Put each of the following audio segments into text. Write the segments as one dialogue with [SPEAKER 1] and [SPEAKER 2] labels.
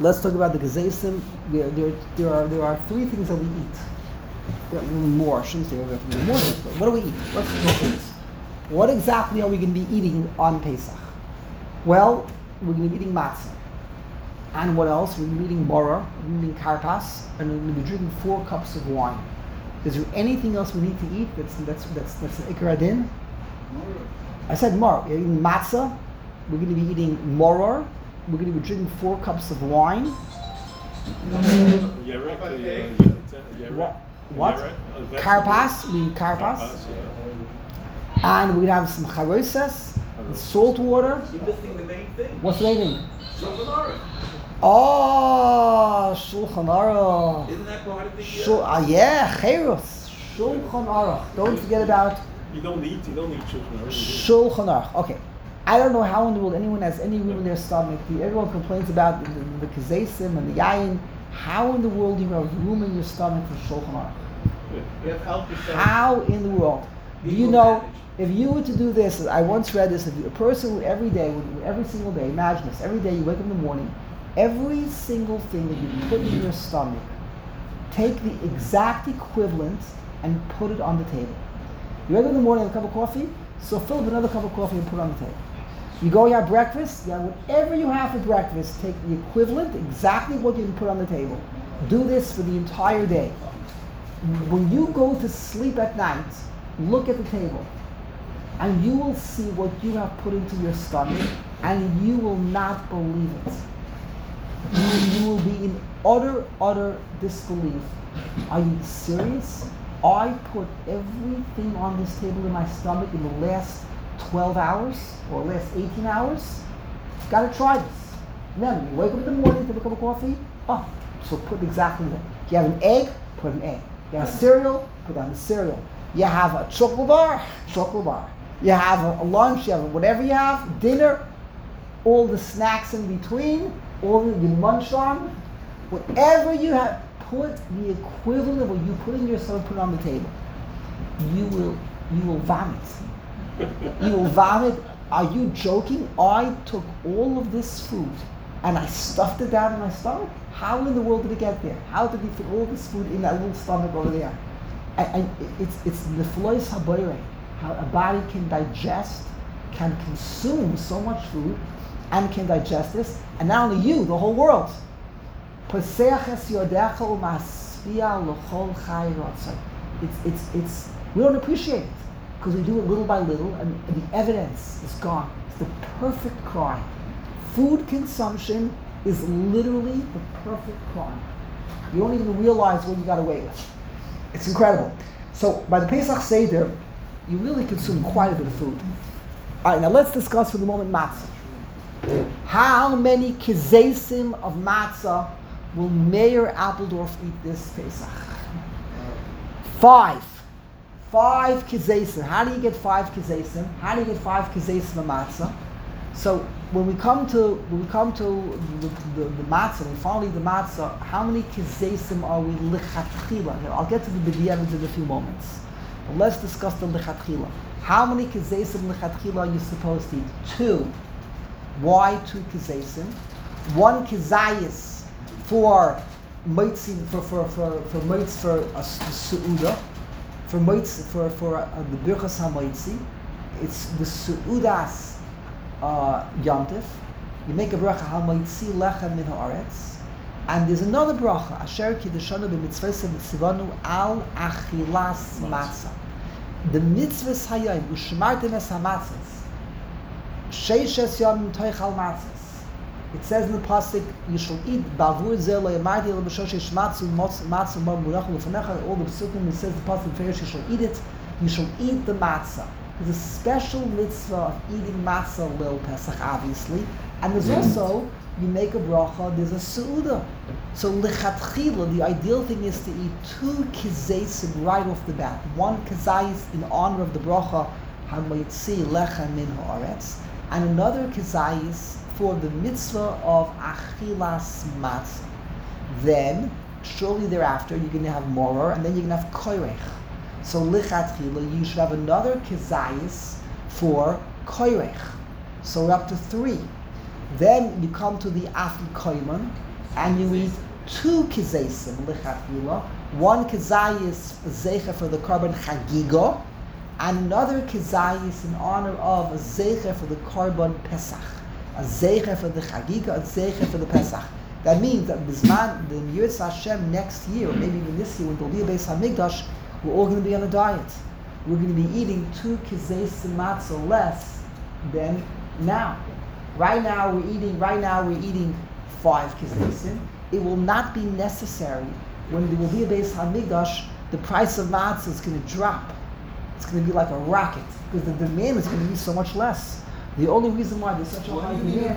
[SPEAKER 1] Let's talk about the gezeisim. There are three things that we eat. There are more. I shouldn't say there are more things, but what do we eat? What's the things? What exactly are we going to be eating on Pesach? Well, we're going to be eating matzah. And what else? We're going to be eating borah, we're going to be eating karpas, and we're going to be drinking 4 cups of wine. Is there anything else we need to eat that's an ikar adin? I said more. We're eating matzah. We're going to be eating moror. We're going to be drinking 4 cups of wine. What? Karpas. We eat karpas. And we're going to have some charosas, salt water.
[SPEAKER 2] You're missing the main thing.
[SPEAKER 1] What's the main thing?
[SPEAKER 2] Shulchan Aruch.
[SPEAKER 1] Oh, Shulchan Aruch.
[SPEAKER 2] Isn't that part of the...
[SPEAKER 1] Yeah, Cheirus. Shulchan Aruch. Don't forget about...
[SPEAKER 3] You don't need Shulchan Aruch.
[SPEAKER 1] Shulchan Aruch. Okay. I don't know how in the world anyone has any room in their stomach. Everyone complains about the kezesim and the yayin. How in the world do you have room in your stomach for Shulchan Aruch?
[SPEAKER 2] You have help yourself.
[SPEAKER 1] How in the world? Do you know, if you were to do this, I once read this, if a person would every single day, imagine this, every day you wake up in the morning, every single thing that you put in your stomach, take the exact equivalent and put it on the table. You wake up in the morning with a cup of coffee, so fill up another cup of coffee and put it on the table. You go, you have breakfast, you have whatever you have for breakfast, take the equivalent, exactly what you can put on the table. Do this for the entire day. When you go to sleep at night, look at the table, and you will see what you have put into your stomach, and you will not believe it. You will be in utter disbelief. Are you serious? I put everything on this table in my stomach in the last 12 hours or last 18 hours. Got to try this. Remember, you wake up in the morning, take a cup of coffee. Oh, so put exactly that. You have an egg, put an egg. You have cereal, put on the cereal. You have a chocolate bar. You have a lunch, you have whatever you have, dinner, all the snacks in between, all that you munch on, whatever you have, put the equivalent of what you put in your stomach, put it on the table. You will vomit. You will vomit. Are you joking? I took all of this food and I stuffed it down in my stomach. How in the world did it get there? How did we fit all this food in that little stomach over there? And it's the flois habayre, how a body can digest, can consume so much food, and can digest this, and not only you, the whole world. It's we don't appreciate it because we do it little by little, and the evidence is gone. It's the perfect crime. Food consumption is literally the perfect crime. You don't even realize what you got away with. It's incredible. So by the Pesach Seder, you really consume quite a bit of food. All right, now let's discuss for the moment matzah. How many kezesim of matzah will Mayor Appeldorf eat this Pesach? 5. 5 kezesim. How do you get 5 kezesim? How do you get 5 kezesim of matzah? So when we come to the matzah, we finally eat the matzah, how many kezesim are we lichatchila? I'll get to the b'diavad in a few moments. But let's discuss the lichatchila. How many kezesim lichatchila are you supposed to eat? 2. Why 2 kezesim? 1 kezayis for moitzi, for moitz for a su'uda, for moitz for the birchas hamoitzi. It's the su'udas Yontif. You make a bracha hamoitzi lechem min haaretz, and there's another bracha asher kiddushanu b'mitzvos mitzvanu al achilas matzah. The mitzvahs hayom ushmartem es hamatzos sheishes yom toichal matzos. It says in the pasuk, you shall eat bavur zeh lo yamarti lo b'shoshesh matzu matzu mo murach l'fanecha. All the psukim, it says the pasuk in you shall eat it. You shall eat the matzah. There's a special mitzvah of eating matzah lil Pesach, obviously, and there's also, you make a bracha, there's a seuda. So lichatchila, the ideal thing is to eat 2 kezesim right off the bat. 1 kezayis in honor of the bracha hamoitzi lechem min haaretz, and another kezayis for the mitzvah of achilas matzah. Then, shortly thereafter, you're going to have moror, and then you're going to have koirech. So lichatchila, you should have another kezayis for koirech. So we're up to 3. Then you come to the afikoiman. and you eat 2 kizaysim lichatchila. One kizayis zeicha for the korban chagigo, and another kizayis in honor of a zeicha for the korban pesach. A zeicha for the chagiga, a zeicha for the pesach. That means that Bisman, the Yiras Hashem next year, or maybe even this year, when there'll be a Beis HaMikdash, we're all going to be on a diet. We're going to be eating 2 kizaysim matzah less than now. Right now we're eating 5 kizaysim. It will not be necessary when there will be a Beis HaMikdash. The price of matzah is going to drop. It's going to be like a rocket because the demand is going to be so much less. The only reason why there's such a high demand.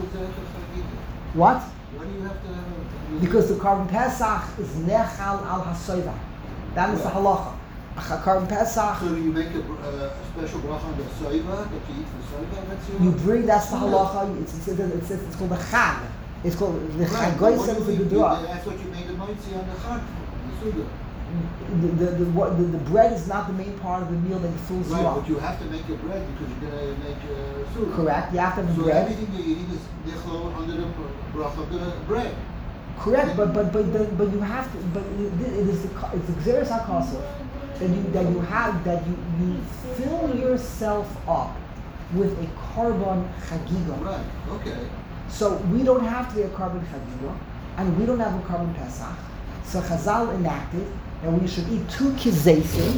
[SPEAKER 1] What?
[SPEAKER 4] Why do you have to have
[SPEAKER 1] Because the korban pesach is nechal al hasoiva. That is the halacha. A korban pesach.
[SPEAKER 4] So do you make a special bracha on the soiva that you eat for soiva? That's your
[SPEAKER 1] You bring, that's the halacha. It's called the chag. It's called the
[SPEAKER 4] Right,
[SPEAKER 1] chagoy
[SPEAKER 4] what
[SPEAKER 1] says
[SPEAKER 4] do
[SPEAKER 1] the
[SPEAKER 4] you do?
[SPEAKER 1] gedura.
[SPEAKER 4] That's what you made the moitzi on the chag, the suda.
[SPEAKER 1] The bread is not the main part of the meal that fills you
[SPEAKER 4] Right,
[SPEAKER 1] up.
[SPEAKER 4] but you have to make your bread because you're going to make suda.
[SPEAKER 1] Correct. You have to have the
[SPEAKER 4] So
[SPEAKER 1] bread.
[SPEAKER 4] everything you're eating is nichlo under the bracha of the bread.
[SPEAKER 1] Correct, but you have to. But it is it's the gzeres hakosov that you fill yourself up with a korban chagiga.
[SPEAKER 4] Right. Okay.
[SPEAKER 1] So we don't have to be a korban chagiga, and we don't have a korban pesach. So Chazal enacted that we should eat 2 kizaysim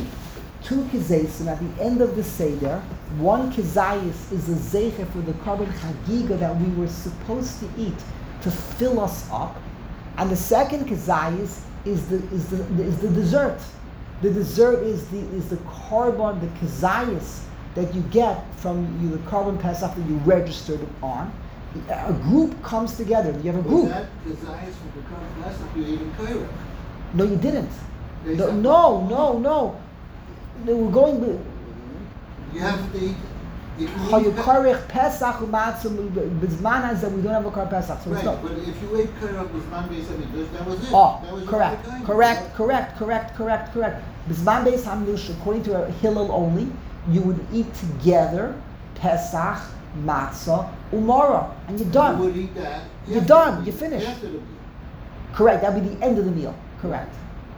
[SPEAKER 1] at the end of the seder. 1 kizayis is a zeicha for the korban chagiga that we were supposed to eat to fill us up, and the second kizayis is the dessert. The dessert is the korban, the kizayis that you get from the korban pesach that you registered on. A group comes together. You have a group.
[SPEAKER 4] Was that the zayis from the current class that you ate in Cairo?
[SPEAKER 1] No, you didn't.
[SPEAKER 4] They
[SPEAKER 1] No,
[SPEAKER 4] said-
[SPEAKER 1] no. They were going.
[SPEAKER 4] You have to eat. If you eat
[SPEAKER 1] Hayukarich Pesach u'matzah b'zman hazeh we don't have a korban pesach. So it's
[SPEAKER 4] right,
[SPEAKER 1] not.
[SPEAKER 4] but if you ate Cairo with man beis hamikdash, that was it.
[SPEAKER 1] Oh,
[SPEAKER 4] That was your
[SPEAKER 1] correct. B'zman beis hamikdash, according to Hillel only, you would eat together Pesach, matzah, umara, and you're done.
[SPEAKER 4] You would eat that.
[SPEAKER 1] You're
[SPEAKER 4] after
[SPEAKER 1] done.
[SPEAKER 4] the meal,
[SPEAKER 1] You're finished.
[SPEAKER 4] After the meal.
[SPEAKER 1] Correct. That'd be the end of the meal. Correct.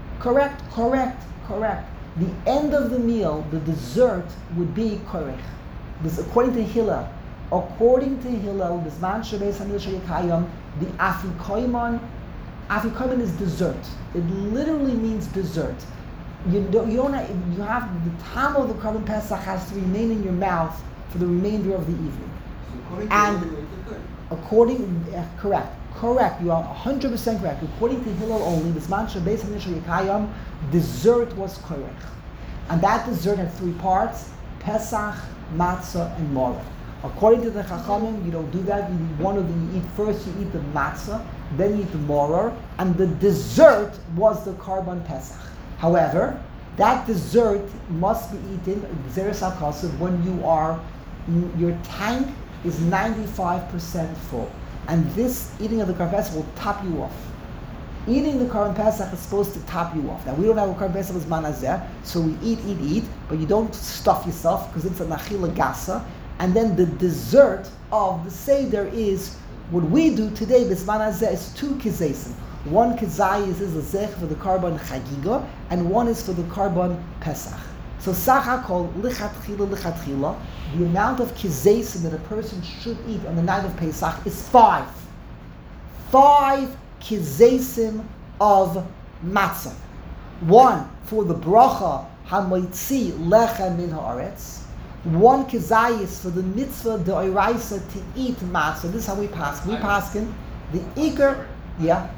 [SPEAKER 1] The end of the meal, the dessert would be korech. This, according to Hillel, Bisman Shebeis Hamikdash Yekayim, the afikoiman is dessert. It literally means dessert. You have the time of the korban pesach has to remain in your mouth for the remainder of the evening.
[SPEAKER 4] So according to
[SPEAKER 1] And
[SPEAKER 4] Hillel, you ate the Cairo.
[SPEAKER 1] Correct. You are 100% correct. According to Hillel only, Bisman Shebeis Hamikdash Yekayim, dessert was korech, and that dessert had 3 parts: Pesach, matzah, and maror. According to the Chachamim, you don't do that. You eat one of them. You eat first. You eat the matzah, then you eat the maror, and the dessert was the korban pesach. However, that dessert must be eaten gzeres hakosov when your tank is 95% full, and this eating of the korban pesach will top you off. Eating the korban pesach is supposed to top you off. Now we don't have a korban pesach as manazeh, so we eat, but you don't stuff yourself because it's a nachila gasa. And then the dessert of the seder is what we do today. This manazeh is 2 kizaysim. 1 kizayis is a zech for the korban chagiga, and 1 is for the korban pesach. So sachakol lichatchila, the amount of kizaysim that a person should eat on the night of Pesach is 5. 5 kizaysim of matzah. 1 for the bracha hamoitzi lechem min haaretz. 1 kizayis for the mitzvah deoraisa to eat matzah. This is how we pass. We paskin the ikar. Yeah.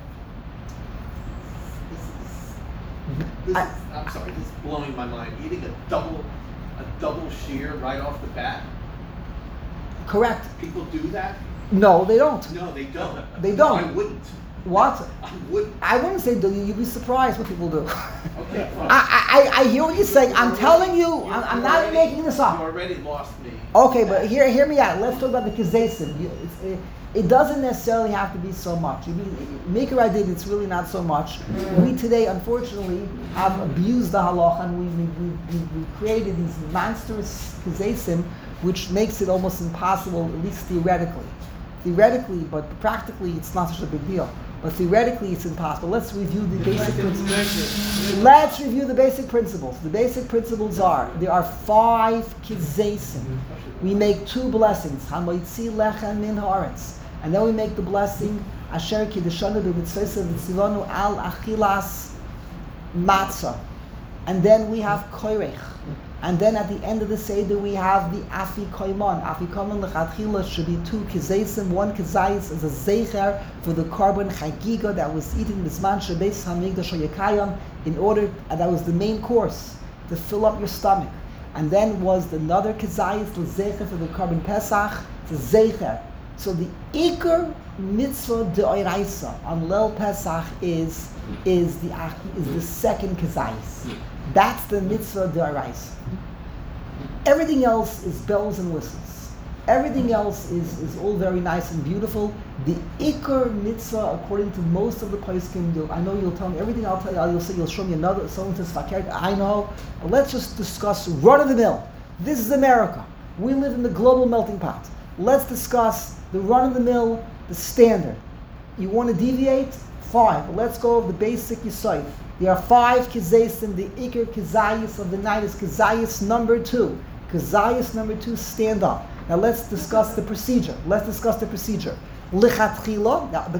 [SPEAKER 2] I'm sorry, this is blowing my mind. Eating a double shear right off the bat.
[SPEAKER 1] Correct.
[SPEAKER 2] People do that?
[SPEAKER 1] No, they don't.
[SPEAKER 2] No, they don't.
[SPEAKER 1] They don't.
[SPEAKER 2] No, I wouldn't.
[SPEAKER 1] What?
[SPEAKER 2] I wouldn't.
[SPEAKER 1] I wouldn't say do. You'd be surprised what people do.
[SPEAKER 2] Okay, fine.
[SPEAKER 1] I hear what you're saying. I'm telling you. I'm not
[SPEAKER 2] already-
[SPEAKER 1] making this up.
[SPEAKER 2] You already lost me.
[SPEAKER 1] Okay, but hear me out. Let's talk about the kizaysim. It doesn't necessarily have to be so much. Maker I did, it's really not so much. We today, unfortunately, have abused the halacha, and we created these monstrous kizaysim, which makes it almost impossible, at least theoretically. theoretically, but practically it's not such a big deal. But theoretically it's impossible. Let's review the basic principles. Let's review the basic principles. The basic principles are, there are 5 kizesim. We make 2 blessings. Hamoitzi lechem min haaretz. And then we make the blessing, Asher kiddushanu b'mitzvesa v'tzivanu al achilas matzah. And then we have koirech. And then at the end of the Seder we have the Afikoman. Afikoman lechatchila should be 2 kizesim. 1 kizayis is a zeicher for the carbon chagiga that was eaten bisman shebeis hamigdash hayakayam in order, and that was the main course, to fill up your stomach. And then was another kizayis, the zeicher for the carbon pesach, the zeicher. So the Iker mitzvah de'oraisa on Leil Pesach is the second kizayis. That's the mitzvah de'oraisa. Everything else is bells and whistles. Everything else is all very nice and beautiful. The Iker mitzvah, according to most of the poskim, I know you'll tell me everything. I'll tell you. You'll show me another. Someone says fakert. I know, but let's just discuss run of the mill. This is America. We live in the global melting pot. Let's discuss the run-of-the-mill, the standard. You want to deviate? Fine, but let's go over the basic yesod. There are 5 kizesim. The Iker kizayis of the night is kizayis number 2. Kizayis number 2, stand up. Now let's discuss the procedure. Lichatchila, now the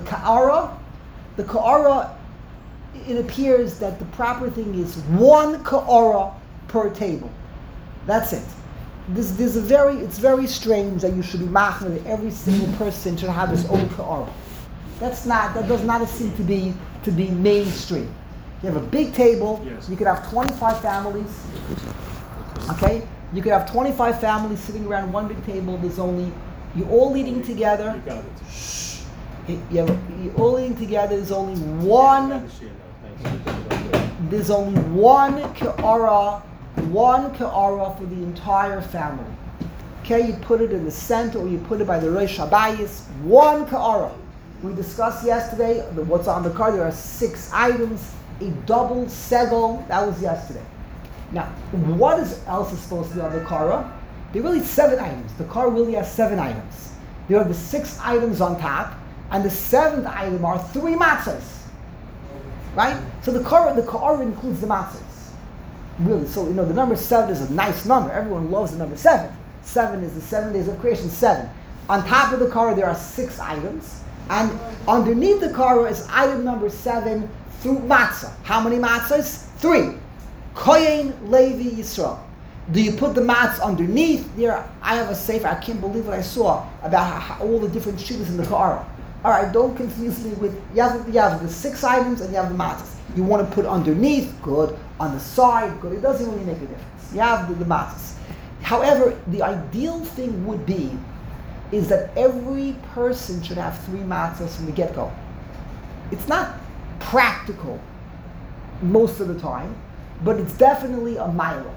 [SPEAKER 1] ka'ara, it appears that the proper thing is 1 ka'ara per table. That's it. It's very strange that you should be machmir that every single person should have his own ka'ara. That does not seem to be mainstream. You have a big table.
[SPEAKER 3] Yes.
[SPEAKER 1] You could have 25 families. Okay, you could have 25 families sitting around one big table. You're all eating together.
[SPEAKER 3] You got it.
[SPEAKER 1] You're all eating together. There's only one. There's only one ka'ara for the entire family. Okay, you put it in the center or you put it by the Rosh Habayis. 1 ka'ara. We discussed yesterday what's on the card. There are 6 items, a double segel. That was yesterday. Now, what else is supposed to be on the kara? There are really 7 items. The kara really has 7 items. There are the 6 items on top, and the 7th item are 3 matzahs. Right? So the kara includes the matzahs. Really, so the number 7 is a nice number. Everyone loves the number 7. 7 is the 7 days of creation, 7. On top of the kara, there are 6 items. And underneath the kara is item number 7 through matzah. How many matzahs? 3. Kohen, Levi, Yisrael. Do you put the matzah underneath? There, I have a sefer. I can't believe what I saw about how all the different shittas in the kara. All right, don't confuse me with you have the 6 items and you have the matzahs. You want to put underneath, good. On the side, good. It doesn't really make a difference. You have the matzahs. However, the ideal thing would be is that every person should have 3 matzahs from the get-go. It's not practical most of the time, but it's definitely a mila.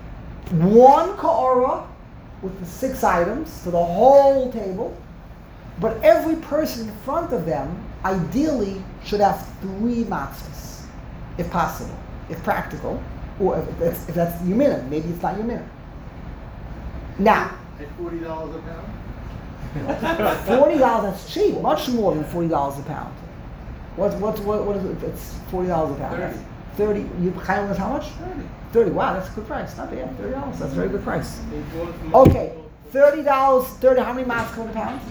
[SPEAKER 1] 1 ka'ara with the 6 items for the whole table, but every person in front of them ideally should have 3 matzahs, if possible, if practical, or if that's your minute. Maybe it's not your minute. Now,
[SPEAKER 2] At $40 a pound?
[SPEAKER 1] $40, that's cheap, much more than $40 a pound. What is it? It's $40 a pound. 30. You Chaim was how much? 30. Wow, that's a good price. Not bad. $30. That's a very good price. Okay, $30. 30. How many matzahs come in a pound?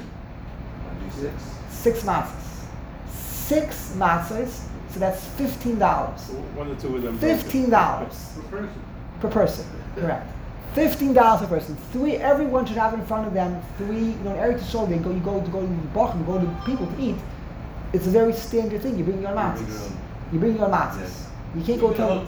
[SPEAKER 1] 6 matzahs. 6 matzahs. So that's $15.
[SPEAKER 3] 1 or 2 of them.
[SPEAKER 1] $15 per person. Correct. $15 per person. 3. Everyone should have in front of them 3. Eretz Yisrael, you go to Bachim, go to people to eat. It's a very standard thing. You bring your matzahs. You bring your matzahs. You can't go tell.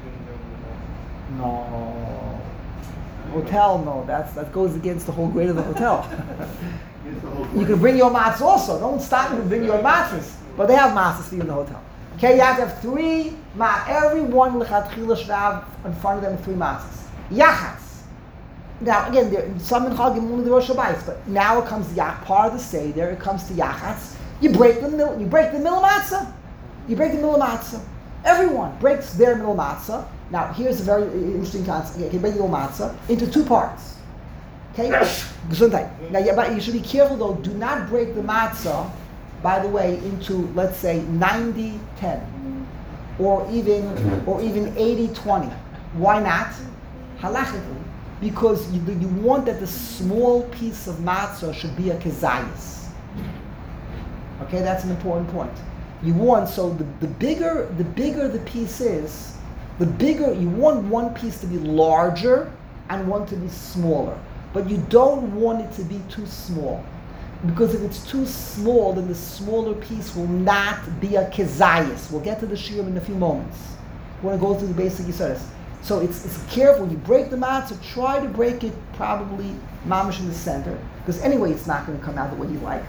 [SPEAKER 1] No. Hotel, no. That goes against the whole grade of the hotel. You can bring your matzahs also. Don't stop you from bringing your matzahs. But they have matzahs for you in the hotel. Okay, you have to have 3 matzahs. Everyone lechatchila should have in front of them 3 matzahs. Yachatz. Now again, some in Chagim only the Rosh Habayis, but now it comes to part of the Seder. It comes to Yachatz. You break the middle matzah. You break the middle matzah. Everyone breaks their middle matzah. Now here's a very interesting concept. You can break the middle matzah into 2 parts. Okay? Gesundheit. Now, yeah, but you should be careful though. Do not break the matzah, by the way, into, let's say, 90-10. Or even 80-20. Why not? Halachically. Because you want that the small piece of matzah should be a kezayis. Okay, that's an important point. You want, so the bigger the piece is, the bigger, you want one piece to be larger and one to be smaller. But you don't want it to be too small. Because if it's too small, then the smaller piece will not be a kezayis. We'll get to the shiurim in a few moments. We want to go through the basic yisodas. So it's careful. You break the matzah, try to break it probably mamish in the center. Because anyway, it's not going to come out the way you like.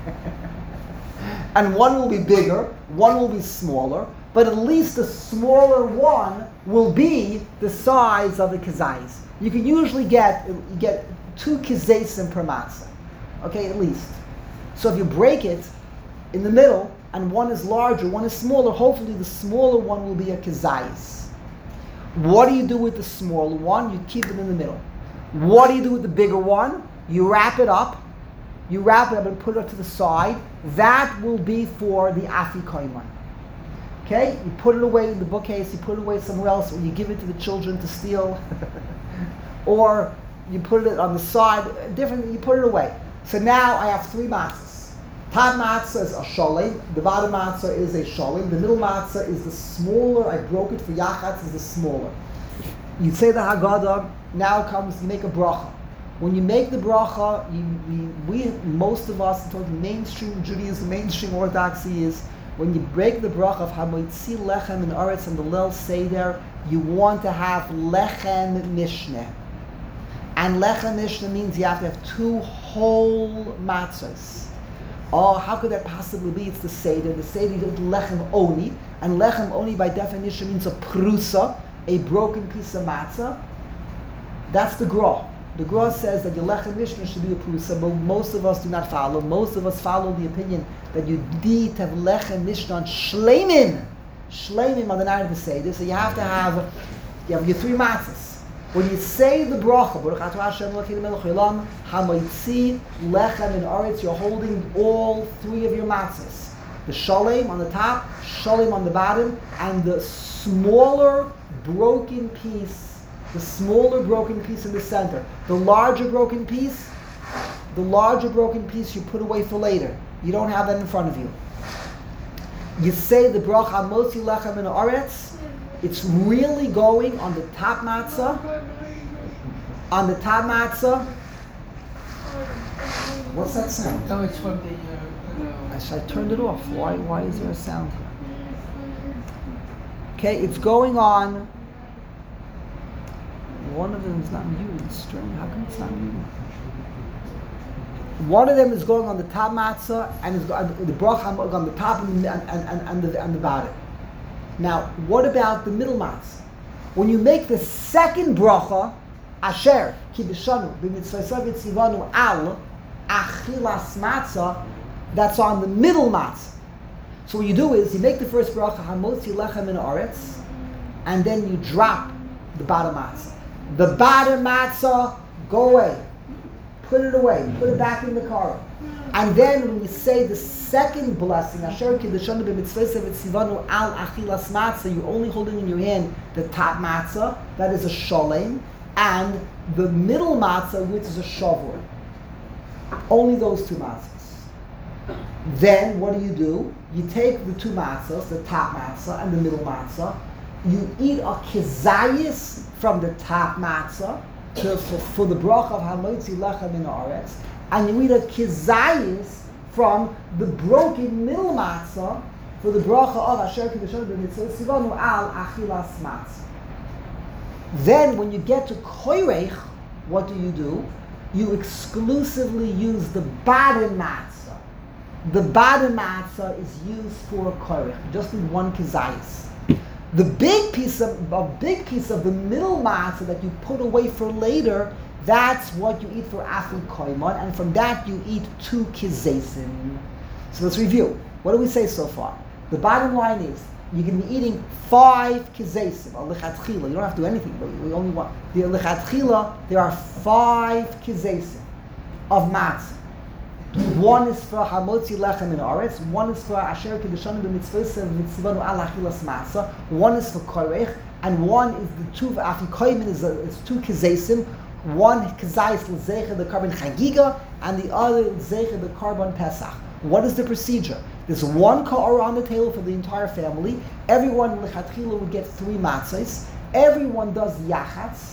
[SPEAKER 1] And one will be bigger, one will be smaller, but at least the smaller one will be the size of the kezayis. You can usually get 2 kezesim per matzah. Okay, at least. So if you break it in the middle, and one is larger, one is smaller, hopefully the smaller one will be a kezayis. What do you do with the smaller one? You keep it in the middle. What do you do with the bigger one? You wrap it up and put it to the side. That will be for the afikoman. Okay? You put it away in the bookcase, you put it away somewhere else, or you give it to the children to steal. Or you put it on the side, different, you put it away. So now I have 3 matzahs. Top matzah is a sholem, the bottom matzah is a sholem, the middle matzah is the smaller, I broke it for yachatz, is the smaller. You say the Haggadah, now comes, you make a bracha. When you make the bracha, most of us, in terms of mainstream Judaism, mainstream Orthodoxy is, when you break the bracha of Hamoitzi Lechem in Aretz and the Leil Seder, you want to have Lechem Mishneh. And Lechem Mishneh means you have to have 2 whole matzahs. Oh, how could that possibly be? It's the Seder. The Seder is Lechem Oni. And Lechem Oni by definition means a prusa, a broken piece of matzah. That's the Gra. The Gra says that your Lechem Mishneh should be a prusa, but most of us do not follow. Most of us follow the opinion that you need to have Lechem Mishneh on Shleimim. Shleimim on the night of the Seder. So you have your 3 matzahs. When you say the bracha, Baruch Atah Hashem Elokeinu Melech Haolam, Hamoitzi Lechem in Aretz, you're holding all 3 of your matzahs. The sholem on the top, sholem on the bottom, and the smaller broken piece in the center. The larger broken piece you put away for later. You don't have that in front of you. You say the bracha Hamotzi Lechem in Aretz. It's really going on the top matzah. On the top matzah. What's that sound?
[SPEAKER 5] No, it's from the.
[SPEAKER 1] I turned it off. Why is there a sound here? Okay, it's going on. One of them is not muted. It's strange. How come it's not muted? One of them is going on the top matzah, and is the bracha on the top and the bottom. Now, what about the middle matzah? When you make the second bracha, Asher Kibishanu b'mitzvaysav yitzivanu al achilas matzah, that's on the middle matzah. So what you do is you make the first bracha Hamotzi Lechem in Aretz, and then you drop the bottom matzah. The bottom matzah, go away, put it away, put it back in the car. And then when you say the second blessing, Asher Kiddushanu b'mitzvaysav yitzivanu al achilas matzah, you're only holding in your hand the top matzah, that is a sholem, and the middle matzah, which is a shavur. Only those 2 matzahs. Then what do? You take the 2 matzahs, the top matzah and the middle matzah, you eat a kezayis from the top matzah for the bracha of Hamotzi Lechem in Aretz, and you eat a kezayis from the broken middle matzah for the bracha of Asher Kiddushanu b'mitzvah yitzivanu al achilas matzah. Then when you get to koyrech, what do? You exclusively use the bottom matzah. The bottom matzah is used for koyrech. You just need 1 kezayis. The big piece of the middle matzah that you put away for later, that's what you eat for afikoman, and from that you eat 2 kezesim. So let's review. What do we say so far? The bottom line is you're going to be eating 5 kizesim, a lichatchila. You don't have to do anything, but we only want the lichatchila. There are 5 kizesim of matzah. One is for hamotzi lechem in aretz. One is for asher kedushanim b'mitzvos v'tzivanu al achilas matzah. One is for korech, and one is the two afikoyim is 2 kizesim. One kazayis l'zecher the carbon chagiga, and the other zecher the carbon pesach. What is the procedure? There's one ka'ara on the table for the entire family. Everyone lechatchila would get 3 matzahs. Everyone does yachatz,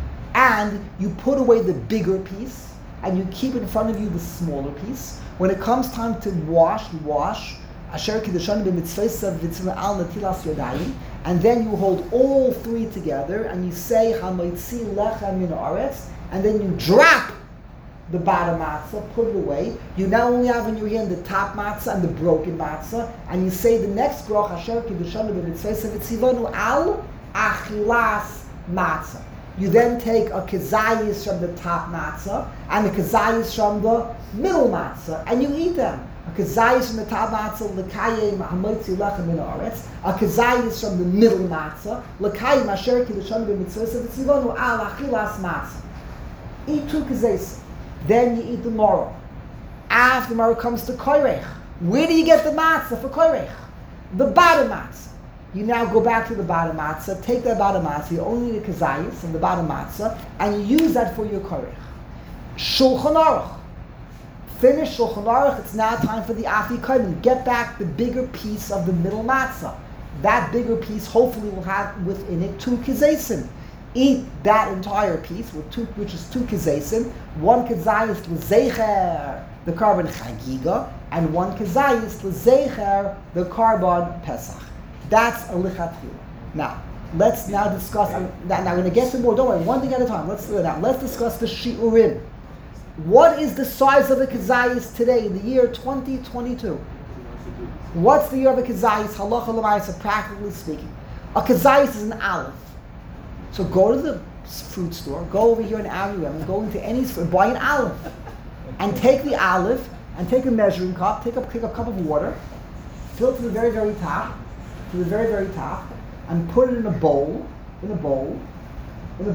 [SPEAKER 1] and you put away the bigger piece, and you keep in front of you the smaller piece. When it comes time to wash, you wash. Asher kedushanim b'mitzvos v'tzivanu al netilas yadayim, and then you hold all 3 together, and you say hamoitzi lechem min aretz, and then you drop the bottom matzah, put it away. You now only have in your hand the top matzah and the broken matzah, and you say the next brach, Asher kedushanim b'mitzvos v'tzivanu al achilas matzah. You then take a kezayis from the top matzah and a kezayis from the middle matzah, and you eat them. A kezayis from the top matzah, l'kayim hamotzi lechem min haaretz. A kezayis from the middle matzah, l'kayim asher kedushanim b'mitzvos v'tzivanu al achilas matzah. Eat 2 kezayis. Then you eat the maror. After the maror comes to korech. Where do you get the matzah for korech? The bottom matzah. You now go back to the bottom matzah, take that bottom matzah, you only need the kazayis and the bottom matzah, and you use that for your korech. Shulchan Aruch. Finish Shulchan Aruch, it's now time for the afikoyim. Get back the bigger piece of the middle matzah. That bigger piece hopefully will have within it 2 kizesim. Eat that entire piece, with which is 2 kizesim. 1 kazayis l'zecher, the carbon chagiga, and 1 kazayis l'zecher, the carbon pesach. That's a lichatchila. Now, let's now discuss. Now, I'm going to get some more. Don't worry, one thing at a time. Let's discuss the shiurim. What is the size of a kazayis today in the year 2022? What's the year of a kazayis? Halacha l'maisa, practically speaking, a kazayis is an aleph. So go to the fruit store, go over here in Aviram, and go into any store, buy an aleph, and take the aleph, and take a measuring cup, take a cup of water, fill it to the very, very top. To the very, very top, and put it in a bowl, and then if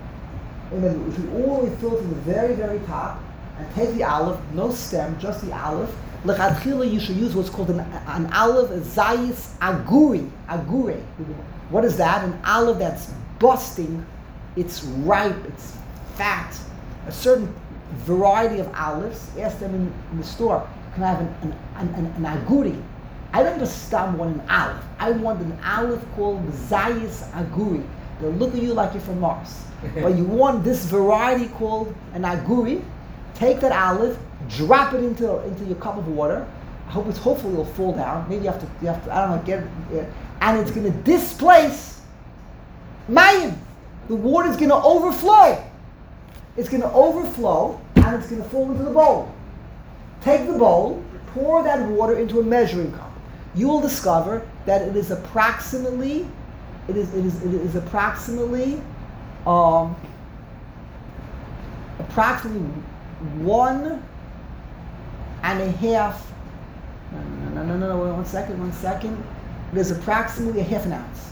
[SPEAKER 1] you all the way fill it to the very, very top, and take the aleph, no stem, just the aleph. Lechatchila, you should use what's called an aleph, a zayis agure. What is that? An aleph that's busting, it's ripe, it's fat. A certain variety of alephs, ask them in the store, can I have an aguri? I don't just stam want an aleph. I want an aleph called Zayis Aguri. They'll look at you like you're from Mars. But you want this variety called an Aguri. Take that aleph, drop it into your cup of water. Hopefully it'll fall down. Maybe you have to I don't know, get it. And it's going to displace mayim. The water is going to overflow. It's going to overflow and it's going to fall into the bowl. Take the bowl, pour that water into a measuring cup. You will discover that it is approximately 1.5. No, 1 second. It is approximately 1/2 ounce.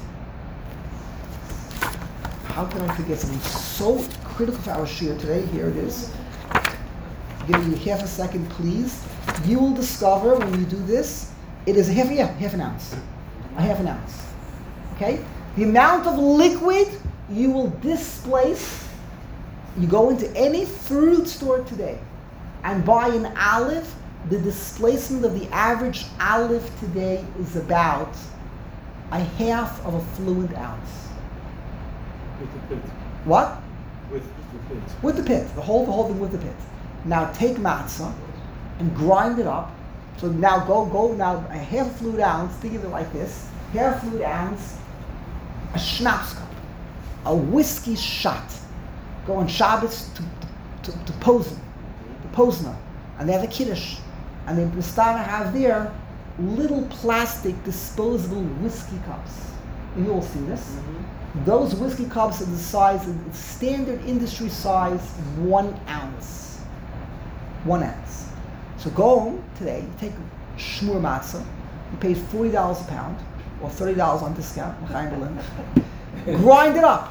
[SPEAKER 1] How can I forget something so critical for our shir today? Here it is. Give me 1/2 second, please. You will discover when you do this, it is 1/2 ounce. 1/2 ounce. Okay? The amount of liquid you will displace, you go into any fruit store today and buy an aleph, the displacement of the average aleph today is about 1/2 of a fluid ounce.
[SPEAKER 3] With the pit.
[SPEAKER 1] What?
[SPEAKER 3] With the pit.
[SPEAKER 1] With the pit. The whole thing with the pit. Now take matzah and grind it up. So now go now 1/2 fluid ounce, think of it like this. 1/2 fluid ounce, a schnapps cup, a whiskey shot. Go on Shabbos to Posner, and they have a kiddush. And they start to have there little plastic disposable whiskey cups. You all see this? Mm-hmm. Those whiskey cups are the size, standard industry size, 1 ounce. 1 ounce. So go home today, you take shmur matzah, you pay $40 a pound, or $30 on discount. Grind it up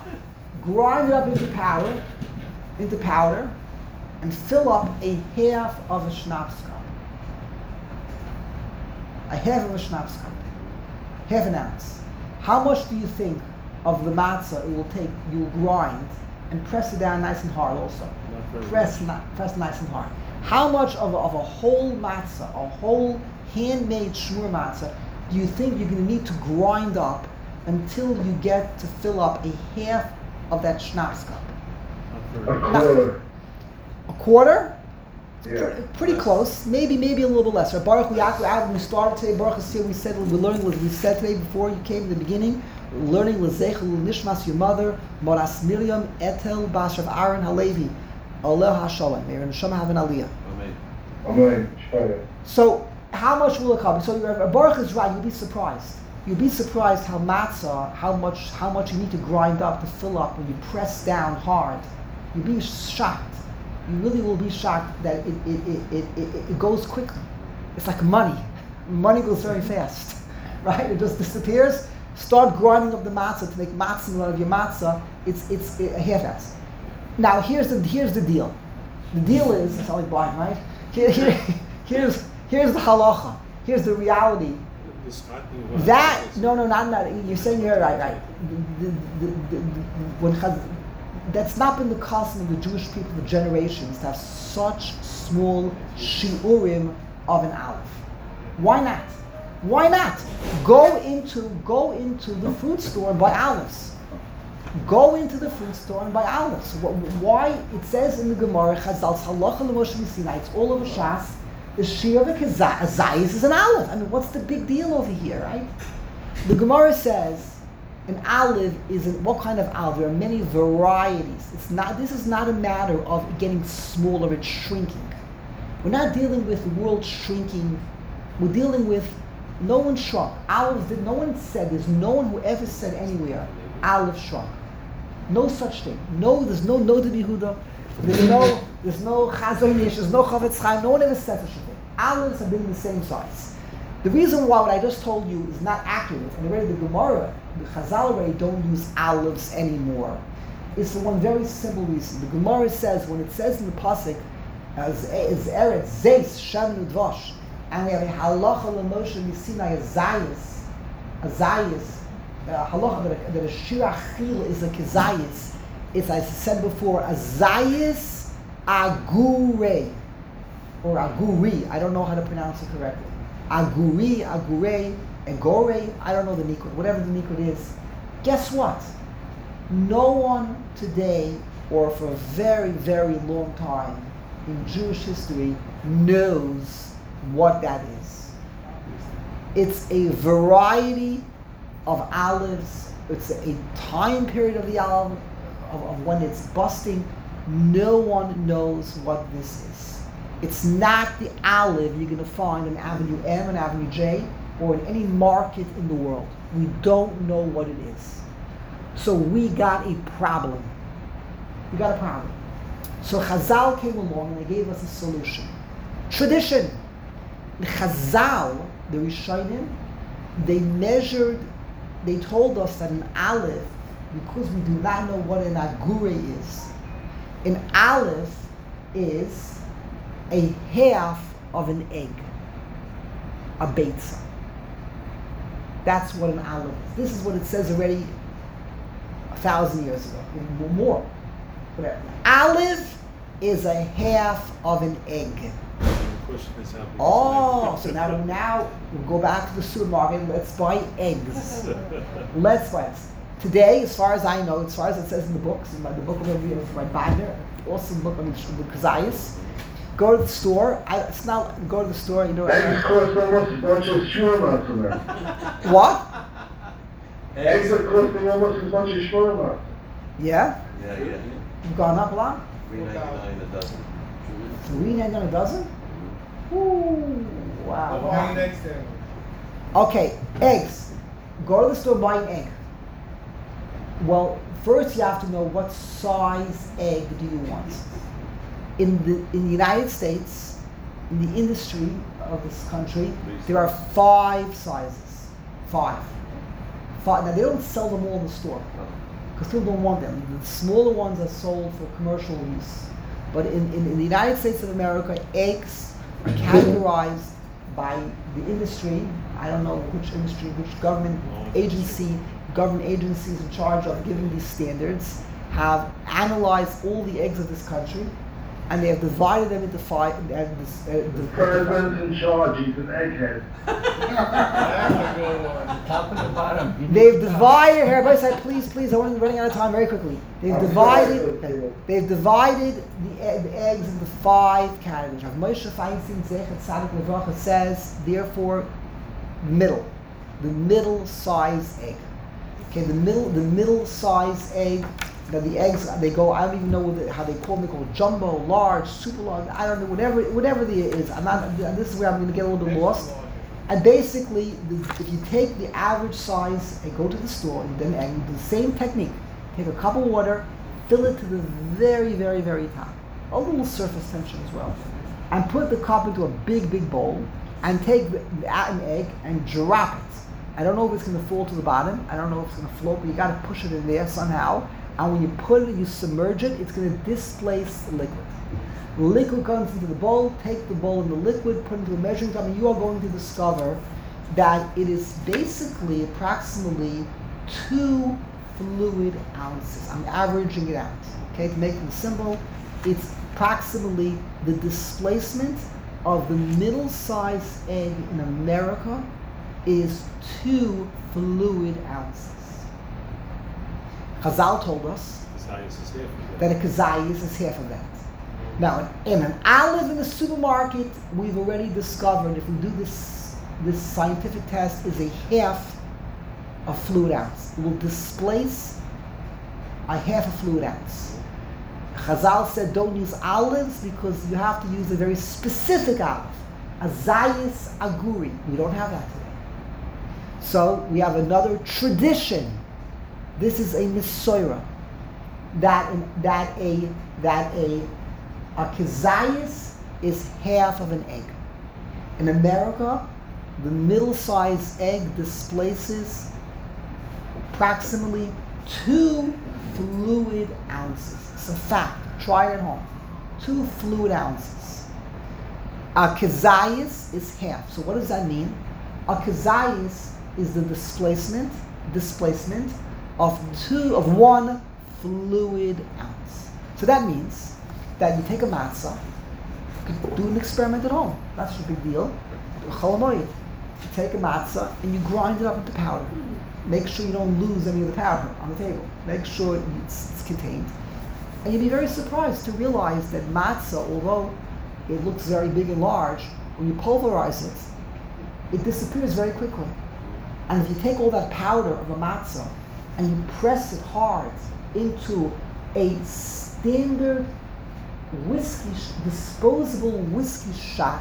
[SPEAKER 1] into powder, and fill up a half of a schnapps cup. A half of a schnapps cup. Half an ounce. How much do you think of the matzah it will take? You will grind and press it down nice and hard also. Press nice and hard. How much of a whole matzah, a whole handmade shmur matzah, do you think you're going to need to grind up until you get to fill up a half of that schnapps cup? A quarter?
[SPEAKER 6] Yeah.
[SPEAKER 1] Pretty close. Maybe a little bit less. Baruch Yaakov, when we started today, Baruch Hashem, we learning what we said today before you came in the beginning. We're learning L'zeichel Nishmas, your mother, Moras Miriam, Etel, Bas of Aaron Halevi, Oleh HaShalom. May your neshama have an aliyah.
[SPEAKER 6] Amen. Amen.
[SPEAKER 1] So, how much will it come? So, Baruch is right. You'll be surprised. You'll be surprised how matzah, how much you need to grind up to fill up when you press down hard. You'll be shocked. You really will be shocked that it goes quickly. It's like money. Money goes very fast, right? It just disappears. Start grinding up the matzah to make matzah out of your matzah. It's a half ounce. Now here's the deal. The deal is, it's only blind, right? Here's the halacha. Here's the reality. Not. You're saying you're right. That's not been the custom of the Jewish people for generations to have such small shiurim of an aleph. Why not? Go into the fruit store and buy olives. Go into the fruit store and buy olives. Why? It says in the Gemara, Chazal halacha l'Moshe Sinai. It's all over Shas. The shir of a zayis is an olive. I mean, what's the big deal over here, right? The Gemara says an olive is what kind of olive? There are many varieties. This is not a matter of getting smaller, it's shrinking. We're not dealing with the world shrinking. We're dealing with no one shrunk. Olives no one said, there's no one who ever said anywhere, olive shrunk. No such thing. There's no to Yehuda. There's no Chazon Ish, there's no Chavetz Chaim. No one ever said such a thing. Olives have been the same size. The reason why what I just told you is not accurate, and already the Gemara, the Chazal already don't use olives anymore, is for one very simple reason. The Gemara says, when it says in the Pasuk, as Eretz, Zeis, Shem, Udvash, and we have a halacha l'Moshe Sinai, a zayis, halacha that a shir achil is a kezayis. It's, as I said before, a zayis agure, or aguri. I don't know how to pronounce it correctly. Aguri, agure, agore. I don't know the nikud. Whatever the nikud is. Guess what? No one today, or for a very, very long time in Jewish history, knows what that is. It's a variety of olives. It's a time period of the olive, of when it's busting. No one knows what this is. It's not the olive you're going to find in Avenue M and Avenue J or in any market in the world. We don't know what it is. So we got a problem. So Chazal came along and they gave us a solution. Tradition. The Chazal, the Rishonim, they told us that an olive, because we do not know what an agure is, an olive is a half of an egg, a beitza. That's what an olive is. This is what it says already 1,000 years ago, more. Whatever. Olive is a half of an egg. Oh, so now we'll go back to the supermarket. Let's buy eggs. Let's buy eggs. Today, as far as I know, as far as it says in the books, in the book of my binder, also the book of the Kazayas, go to the store. Go to the store. You know.
[SPEAKER 6] Eggs cost almost as much as shmur matzah.
[SPEAKER 1] What?
[SPEAKER 6] Eggs are costing almost as much as shmur matzah.
[SPEAKER 1] Yeah.
[SPEAKER 2] Yeah.
[SPEAKER 1] You've gone up a lot.
[SPEAKER 2] $3.99 a dozen.
[SPEAKER 1] $3.99 a dozen? Ooh, wow.
[SPEAKER 5] Buy next time.
[SPEAKER 1] Okay, eggs. Go to the store, buy an egg. Well, first you have to know what size egg do you want. In the United States, in the industry of this country, there are 5 sizes. 5. Now they don't sell them all in the store because people don't want them. The smaller ones are sold for commercial use. But in the United States of America, eggs are categorized by the industry. I don't know which industry, which government agencies in charge of giving these standards have analyzed all the eggs of this country, and they have divided them into five.
[SPEAKER 6] The president's in charge, he's an egghead.
[SPEAKER 5] Top and the bottom.
[SPEAKER 1] They've divided. Here, everybody said, please, I'm running out of time very quickly. They've divided the eggs into 5 categories. Rav Moshe Feinstein Zecher Tzadik Levracha says, therefore, the middle-sized egg. Okay, the middle-sized egg. That the eggs, they go, I don't even know how they call them. They call it jumbo, large, super large, I don't know, whatever the is. This is where I'm going to get a little bit lost. And basically, if you take the average size and go to the store, and do the same technique, take a cup of water, fill it to the very, very, very top, a little surface tension as well, and put the cup into a big, big bowl, and take an egg and drop it. I don't know if it's going to fall to the bottom, I don't know if it's going to float, but you got to push it in there somehow. And when you put it, you submerge it, it's going to displace the liquid. The liquid comes into the bowl, take the bowl in the liquid, put it into a measuring cup, and you are going to discover that it is basically approximately 2 fluid ounces. I'm averaging it out. Okay, to make it simple, it's approximately the displacement of the middle-sized egg in America is 2 fluid ounces. Chazal told us that a kazayis is half of that. Now, in an olive in the supermarket, we've already discovered if we do this scientific test, is a half a fluid ounce. It will displace a half a fluid ounce. Chazal said don't use olives because you have to use a very specific olive, a zayis aguri. We don't have that today. So we have another tradition. This is a misoira that a kazayis is half of an egg. In America, the middle-sized egg displaces approximately 2 fluid ounces. It's a fact. Try it at home. 2 fluid ounces. A kazayis is half. So what does that mean? A kazayis is the displacement of 1 fluid ounce. So that means that you take a matzah, you could do an experiment at home. That's a big deal. Cholamoid. You take a matzah and you grind it up into powder. Make sure you don't lose any of the powder on the table. Make sure it's contained. And you'll be very surprised to realize that matzah, although it looks very big and large, when you pulverize it, it disappears very quickly. And if you take all that powder of a matzah and you press it hard into a standard disposable whiskey shot,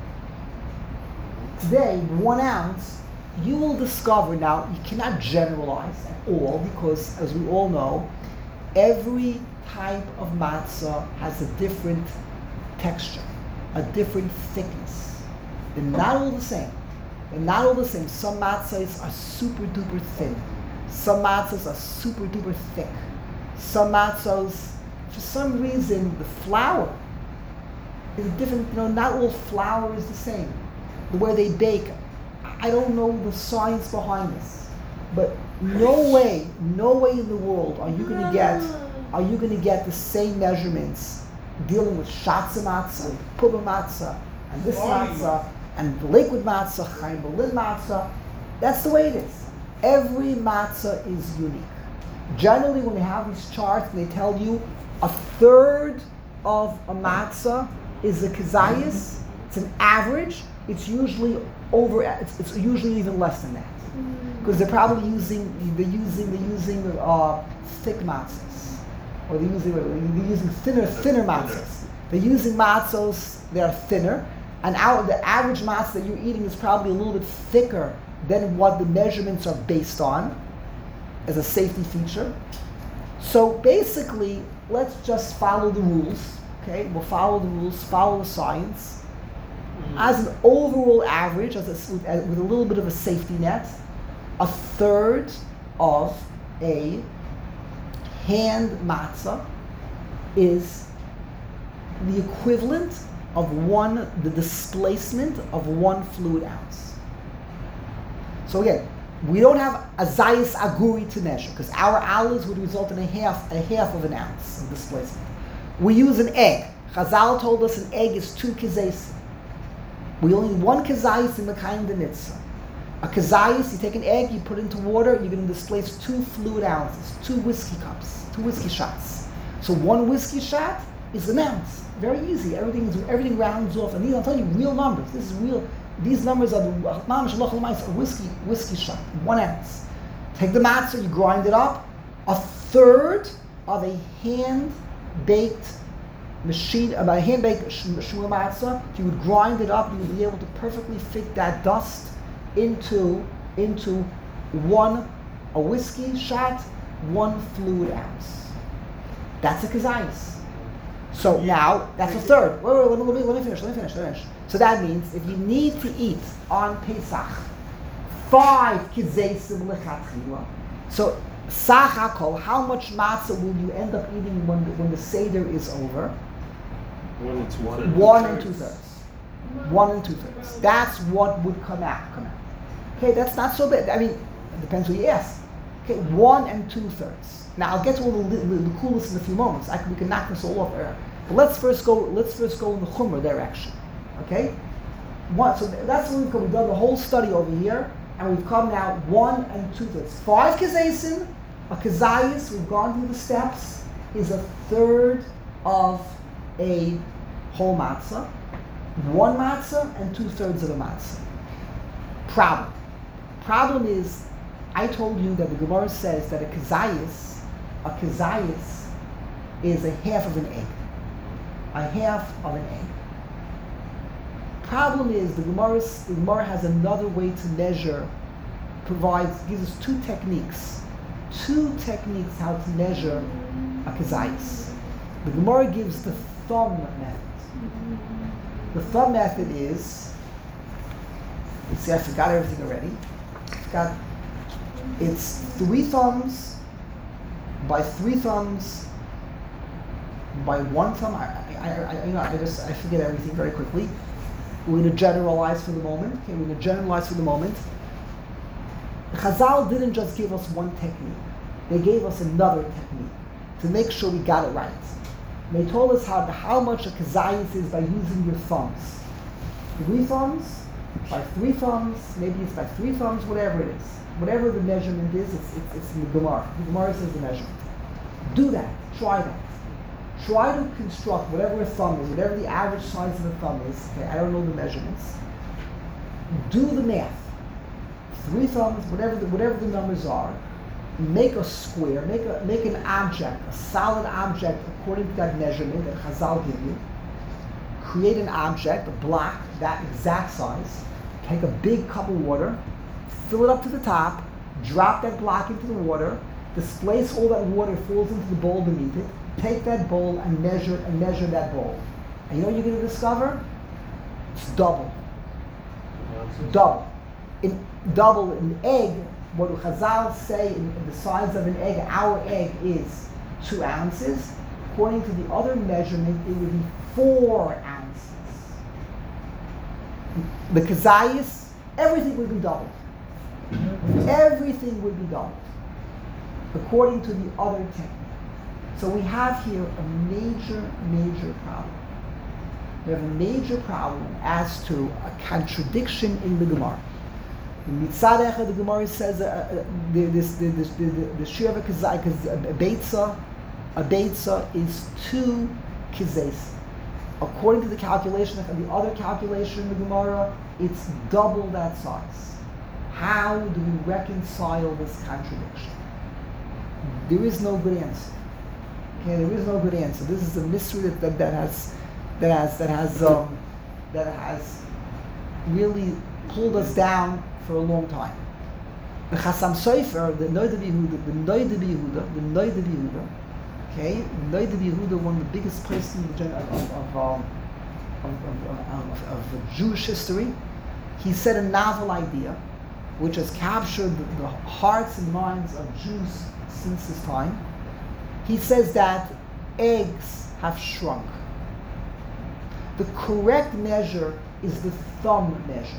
[SPEAKER 1] today, 1 ounce, you will discover, now you cannot generalize at all because as we all know, every type of matzah has a different texture, a different thickness. They're not all the same. Some matzahs are super duper thin. Some matzahs are super duper thick. Some matzahs, for some reason, the flour is different. Not all flour is the same. The way they bake, I don't know the science behind this, but no way in the world are you going to get the same measurements dealing with shatza matzah, puba matzah, and this matzah, and the liquid matzah, Chaim Berlin matzah. That's the way it is. Every matzah is unique. Generally, when they have these charts and they tell you 1/3 of a matzah is a kazayis, it's an average. It's usually it's usually even less than that because they're probably using thick matzahs, or they're using thinner matzahs. They're using matzahs that are thinner, and the average matzah that you're eating is probably a little bit thicker than what the measurements are based on as a safety feature. So basically, let's just follow the rules. Okay, we'll follow the rules, follow the science. As an overall average, with a little bit of a safety net, 1/3 of a hand matzah is the equivalent of the displacement of 1 fluid ounce. So again, we don't have a zayis aguri to measure because our olives would result in a half of an ounce of displacement. We use an egg. Chazal told us an egg is 2 kizayis. We only need 1 kizayis in the kind of mitzvah. A kazayis, you take an egg, you put it into water, you're going to displace 2 fluid ounces, 2 whiskey cups, 2 whiskey shots. So 1 whiskey shot is an ounce. Very easy. Everything rounds off. And these, I'll tell you, real numbers. This is real. These numbers are a whiskey shot, 1 ounce. Take the matzah, you grind it up. A third of a hand-baked shmua matzah. You would grind it up. You would be able to perfectly fit that dust into a whiskey shot, 1 fluid ounce. That's a kazayis. So now, that's a third. Wait, let me finish. So that means if you need to eat on Pesach 5 kizaysim lechatchila, so sach hakol, how much matzah will you end up eating when the Seder is over?
[SPEAKER 3] 1 and 2
[SPEAKER 2] 1
[SPEAKER 1] 1 and 2/3. 1 and 2/3. That's what would come out. Okay, that's not so bad. I mean, it depends who you ask. Okay, 1 and 2/3. Now I'll get to all the coolest in a few moments. We can knock this all off. But let's first go in the Chumrah direction. Okay? So that's what we've done the whole study over here, and we've come now 1 and 2/3. 5 kazaysim, a kazayis, we've gone through the steps, is a third of a whole matzah, 1 matzah and 2/3 of a matzah. Problem is, I told you that the Gemara says that a kazayis is a half of an egg. A half of an egg. Problem is, the Gemara has another way to measure, gives us 2 techniques. 2 techniques how to measure a kazayis. The Gemara gives the thumb method. The thumb method is, you see, I forgot everything already. It's 3 thumbs by 3 thumbs by 1 thumb. I forget everything very quickly. We're going to generalize for the moment. Chazal didn't just give us 1 technique. They gave us another technique to make sure we got it right. And they told us how much a kazayis is by using your thumbs. 3 thumbs by 3 thumbs, maybe it's by 3 thumbs, whatever it is. Whatever the measurement is, it's in the Gemara. The Gemara says the measurement. Do that. Try that. Try to construct whatever a thumb is, whatever the average size of a thumb is. Okay, I don't know the measurements. Do the math. 3 thumbs, whatever the numbers are. Make a square. Make an object, a solid object according to that measurement that Chazal give you. Create an object, a block, that exact size. Take a big cup of water. Fill it up to the top, drop that block into the water, displace all that water, falls into the bowl beneath it, take that bowl and measure that bowl. And you know what you're going to discover? It's double. Double. An egg, what do Chazal say in the size of an egg, our egg is 2 ounces. According to the other measurement, it would be 4 ounces. The kazayis, everything would be doubled. Everything would be doubled according to the other technique. So we have here a major problem. We have a major problem as to a contradiction in the Gemara. In Mitzad Echad, the Gemara says the shir of a beitza is 2 kizayis. According to the calculation of the other calculation in the Gemara, it's double that size. How do we reconcile this contradiction? There is no good answer. Okay, there is no good answer. This is a mystery that has really pulled us down for a long time. The Chassam Sofer, the Noida B'Yehuda, okay, Noida B'Yehuda, one of the biggest places in the of Jewish history. He said a novel idea. which has captured the hearts and minds of Jews since his time. He says that eggs have shrunk. The correct measure is the thumb measure.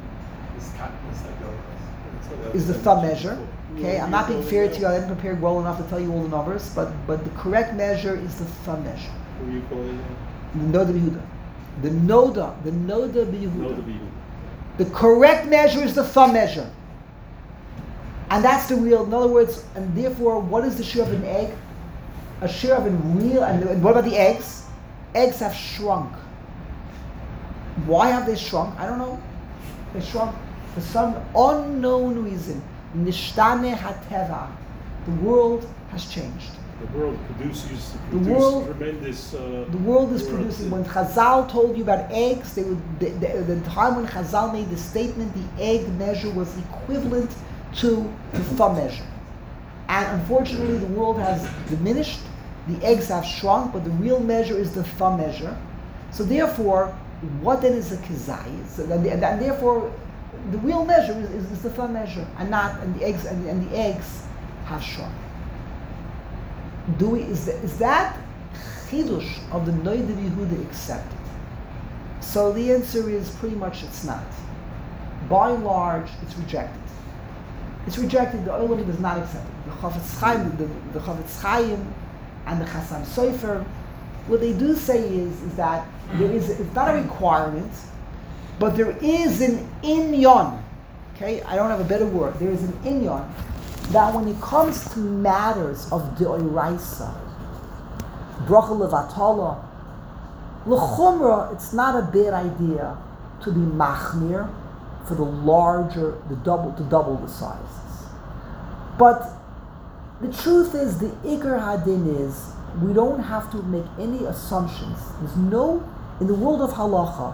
[SPEAKER 1] Is the thumb measure. Okay, I'm not being fair to you. I didn't prepare well enough to tell you all the numbers, but the correct measure is the thumb measure.
[SPEAKER 3] What do you call it?
[SPEAKER 1] The Noda B'Yehuda. The Noda B'Yehuda.
[SPEAKER 3] Noda B'Yehuda.
[SPEAKER 1] The correct measure is the thumb measure. And that's the real, in other words, and therefore, what is the share of an egg? A share of a real, and what about the eggs? Eggs have shrunk. Why have they shrunk? I don't know. They shrunk for some unknown reason. Nishtane hateva. The world has changed.
[SPEAKER 3] The world produces tremendous.
[SPEAKER 1] The world is producing. When Chazal told you about eggs, the time when Chazal made the statement, the egg measure was equivalent to the thumb measure. And unfortunately, the world has diminished. The eggs have shrunk, but the real measure is the thumb measure. So therefore, what then is a kazai? So and therefore, the real measure is the thumb measure, and the eggs have shrunk. Is that chidush of the Noda B'Yehuda accepted? So the answer is pretty much it's not. By and large, it's rejected. It's rejected. The Olam does not accept it. The Chafetz Chaim and the Chasam Sofer, what they do say is that it's not a requirement, but there is an inyan. Okay, I don't have a better word. There is an inyan that when it comes to matters of deoraisa, bracha levatala, l'chumra, it's not a bad idea to be machmir for to double the sizes. But the truth is, the ikar hadin is, we don't have to make any assumptions. In the world of halacha,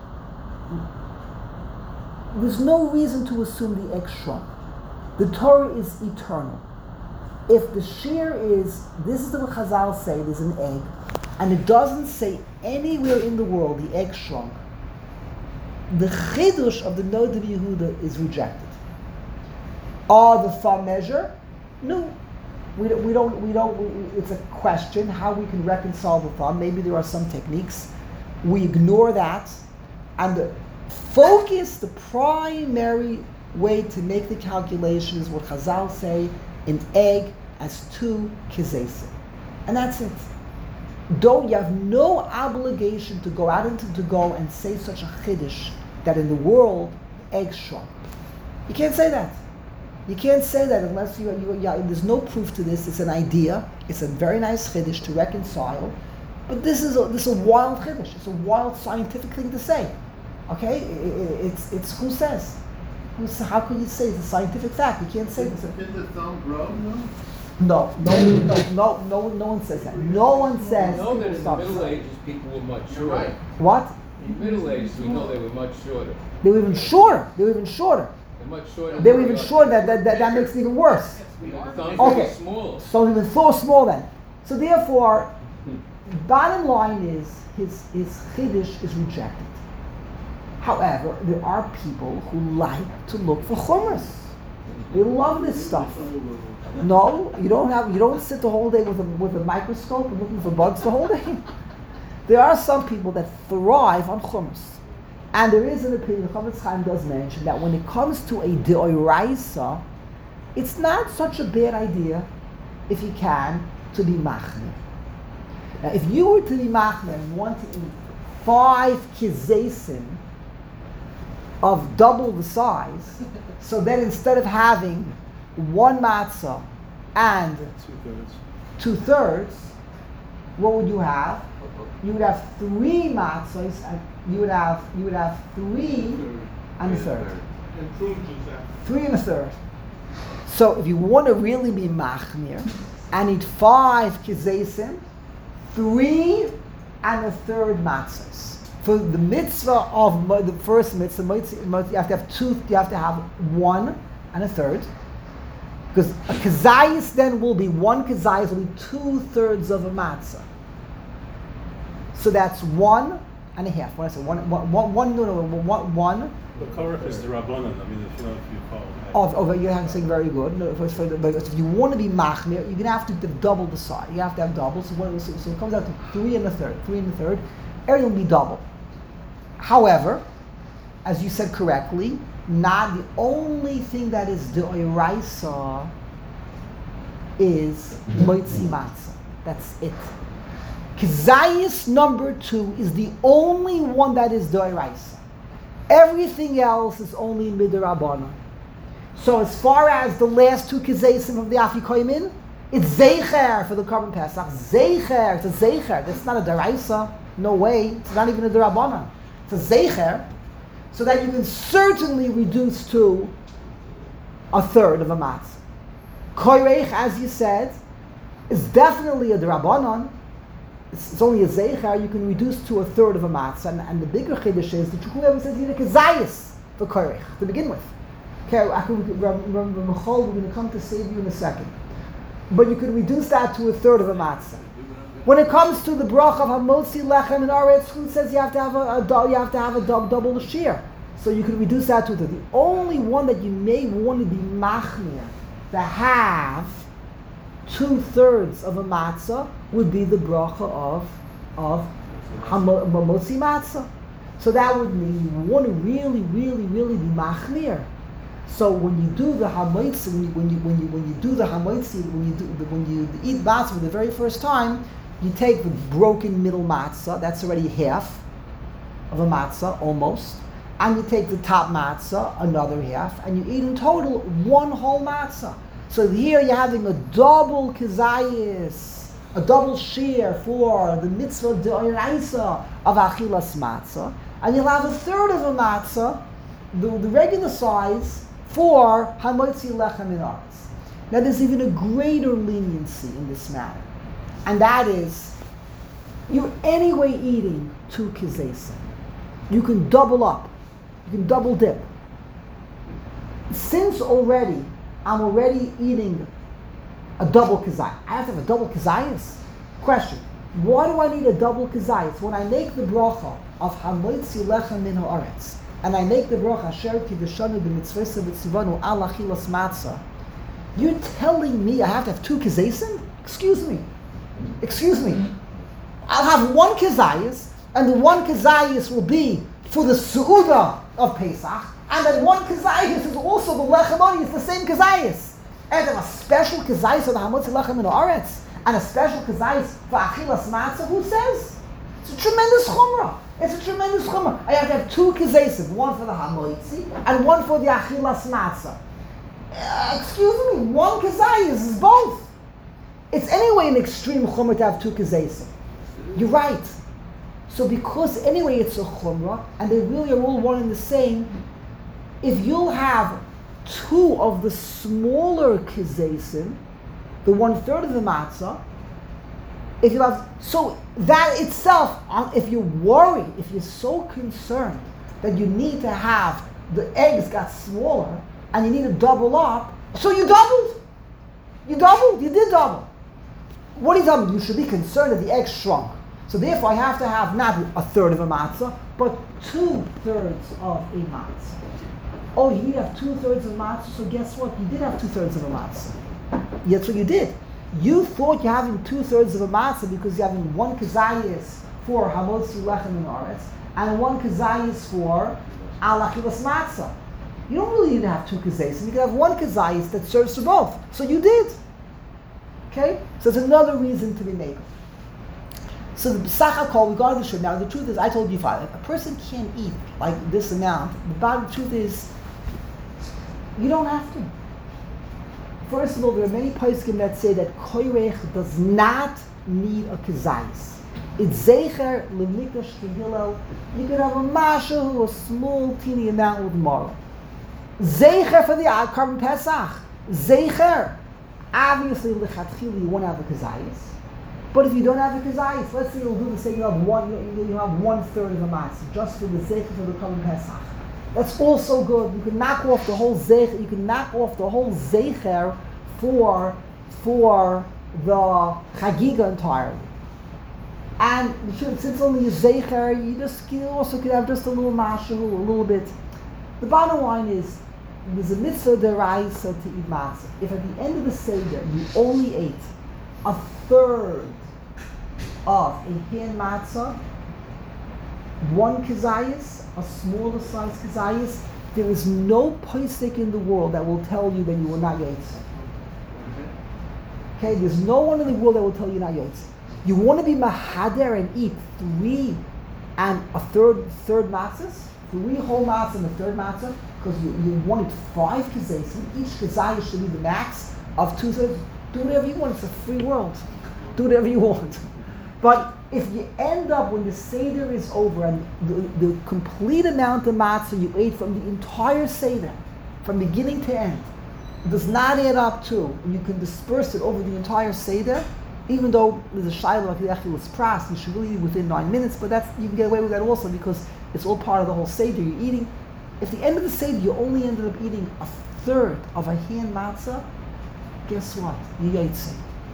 [SPEAKER 1] there's no reason to assume the egg shrunk. The Torah is eternal. If the shear is, this is what Chazal say, there's an egg, and it doesn't say anywhere in the world the egg shrunk, the chidush of the Noda B'Yehuda is rejected. The thumb measure? No. We don't, it's a question how we can reconcile the thumb. Maybe there are some techniques. We ignore that. And the primary way to make the calculation is what Chazal say, an egg as 2 kizesim. And that's it. You have no obligation to go out and say such a chiddush that in the world, eggs shrunk. You can't say that. You can't say that unless there's no proof to this. It's an idea. It's a very nice chiddush to reconcile. But this is a wild chiddush. It's a wild scientific thing to say. Okay? It's who says? How can you say it's a scientific fact? You can't say this.
[SPEAKER 4] Did the thumb grow?
[SPEAKER 1] No one says that. No one says.
[SPEAKER 7] We know that in the Middle Ages people were much shorter.
[SPEAKER 2] Right.
[SPEAKER 1] What?
[SPEAKER 7] In the Middle Ages we know they were much shorter.
[SPEAKER 1] They were even shorter.
[SPEAKER 7] They're much shorter.
[SPEAKER 1] They were even shorter. That makes it even worse.
[SPEAKER 7] The thumbs
[SPEAKER 1] Okay.
[SPEAKER 7] were small.
[SPEAKER 1] So even so small then. So therefore, bottom line is his chiddush is rejected. However, there are people who like to look for chumras. They love this stuff. No, you don't sit the whole day with a microscope and looking for bugs the whole day. There are some people that thrive on chumras. And there is an opinion, the Chafetz Chaim does mention, that when it comes to a deoraisa, it's not such a bad idea, if you can, to be machmir. Now, if you were to be machmir and want to eat 5 kizesim of double the size, so then instead of having 1 matzah and 2/3, what would you have? You would have 3 matzahs, and you would have 3 and a third. 3 and a third. So if you want to really be machmir and eat 5 kizesim, 3 and a third matzahs. For the mitzvah of the first mitzvah, you have to have 2. You have to have 1 and a third, because a kazayis then will be 1 kazayis will be 2/3 of a matzah. So that's 1 and a half. What I said, 1
[SPEAKER 3] The korach is the rabbanon. I mean, if you follow.
[SPEAKER 1] Of you're saying very good. No, but if you want to be machmir, you're gonna have to double the size. You have to have double. So it comes out to 3 1/3. 3 1/3. Everything will be double. However, as you said correctly, not the only thing that is d'oraisa is moitzi matzah. That's it. Kizayis number 2 is the only one that is d'oraisa. Everything else is only midrabanan. So as far as the last 2 kizaysim of the afikoyim, it's zeicher for the Korban Pesach. Zeicher, it's a zeicher. That's not a d'oraisa. No way. It's not even a d'rabanan. It's a zeicher, so that you can certainly reduce to 1/3 of a matzah. Koirech, as you said, is definitely a d'rabanan. It's only a zeicher. You can reduce to 1/3 of a matzah. And the bigger chiddush is that Yehuda says you need a kazayis for koirech to begin with. Okay, remember Michal, we're going to come to save you in a second. But you can reduce that to 1/3 of a matzah. When it comes to the bracha of hamotzi lechem and aretz, who says you have to have a double the shear? So you can reduce that to the only one that you may want to be machmir to have 2/3 of a matzah would be the bracha of hamotzi matzah. So that would mean you want to really be machmir. So when you do the hamotzi, when you eat matzah for the very first time, you take the broken middle matzah, that's already half of a matzah, almost, and you take the top matzah, another half, and you eat in total 1 whole matzah. So here you're having a double kizayis, a double shear for the mitzvah d'oraisa of achilas matzah, and you'll have 1/3 of a matzah, the regular size, for hamotzi lechem in aretz. Now there's even a greater leniency in this matter. And that is, you're anyway eating 2 kizaysim. You can double up. You can double dip. Since I'm already eating a double kizayis. I have to have a double kizayis? Question, why do I need a double kizayis? When I make the bracha of hamotzi lechem min haaretz, and I make the bracha asher kiddushanu b'mitzvesa v'tzivanu al achilas matzah, you're telling me I have to have 2 kizaysim? Excuse me. I'll have 1 kizayis, and the 1 kizayis will be for the su'udah of Pesach, and then 1 kizayis is also the lechem, it's the same kizayis. And then a special kizayis for the hamotzi lechem min haaretz, and a special kizayis for achilas matzah. Who says? It's a tremendous chumrah. I have to have 2 kizaysim, 1 for the hamotzi and 1 for the achilas matzah. Excuse me, 1 kizayis is both. It's anyway an extreme chumrah to have 2 kizaysim. You're right. So because anyway it's a chumrah, and they really are all one and the same, if you'll have 2 of the smaller kizaysim, the 1/3 of the matzah, if you have, so that itself, if you're worried, if you're so concerned that you need to have, the eggs got smaller, and you need to double up, so you doubled. You did double. What are you talking about? You should be concerned that the eggs shrunk. So therefore I have to have not 1/3 of a matzah, but 2/3 of a matzah. Oh, you have 2/3 of a matzah, so guess what? You did have 2/3 of a matzah. That's what you did. You thought you're having 2/3 of a matzah because you're having 1 kazayis for hamotzi lechem in aretz and 1 kazayis for al achilas matzah. You don't really need to have 2 kazayis. You can have 1 kazayis that serves for both. So you did. Okay? So there's another reason to be made. So the Besach HaKol, we got to the shur. Now the truth is, I told you, Father, a person can't eat like this amount. The bottom truth is, you don't have to. First of all, there are many poskim that say that koirech does not need a kazayis. It's zeicher lemikash kehillel. You could have a mashu, a small, teeny amount with maror. Zeicher for the Korban Pesach. Zeicher. Obviously, lechatchila, you want to have a kazayis. But if you don't have a kazayis, let's say you'll do the same. You have 1/3 of a matzah just for the zeicher for the Korban Pesach. That's also good. You can knock off the whole zeicher. You can knock off the whole zeicher for the chagiga entirely. And since only a zeicher, you also could have just a little mashu, a little bit. The bottom line is, there's a mitzvah deraisa to eat matzah. If at the end of the Seder you only ate a third of a hand matzah, one kazayas, a smaller size kazayas, there is no posek in the world that will tell you that you will not yotze. Okay, there's no one in the world that will tell you not yotze. You want to be mahader and eat 3 and a third matzahs, 3 whole matzahs and a third matzah, because you wanted 5 kazayas, and each kazayas should be the max of 2/3. Do whatever you want. It's a free world. Do whatever you want. But if you end up when the Seder is over and the complete amount of matzah you ate from the entire Seder, from beginning to end, does not add up to, and you can disperse it over the entire Seder, even though there's a shayla like the Achilas Pras, you should really eat within 9 minutes, but you can get away with that also because it's all part of the whole Seder you're eating. If at the end of the Seder you only ended up eating a third of a hand matzah, guess what? You yotze.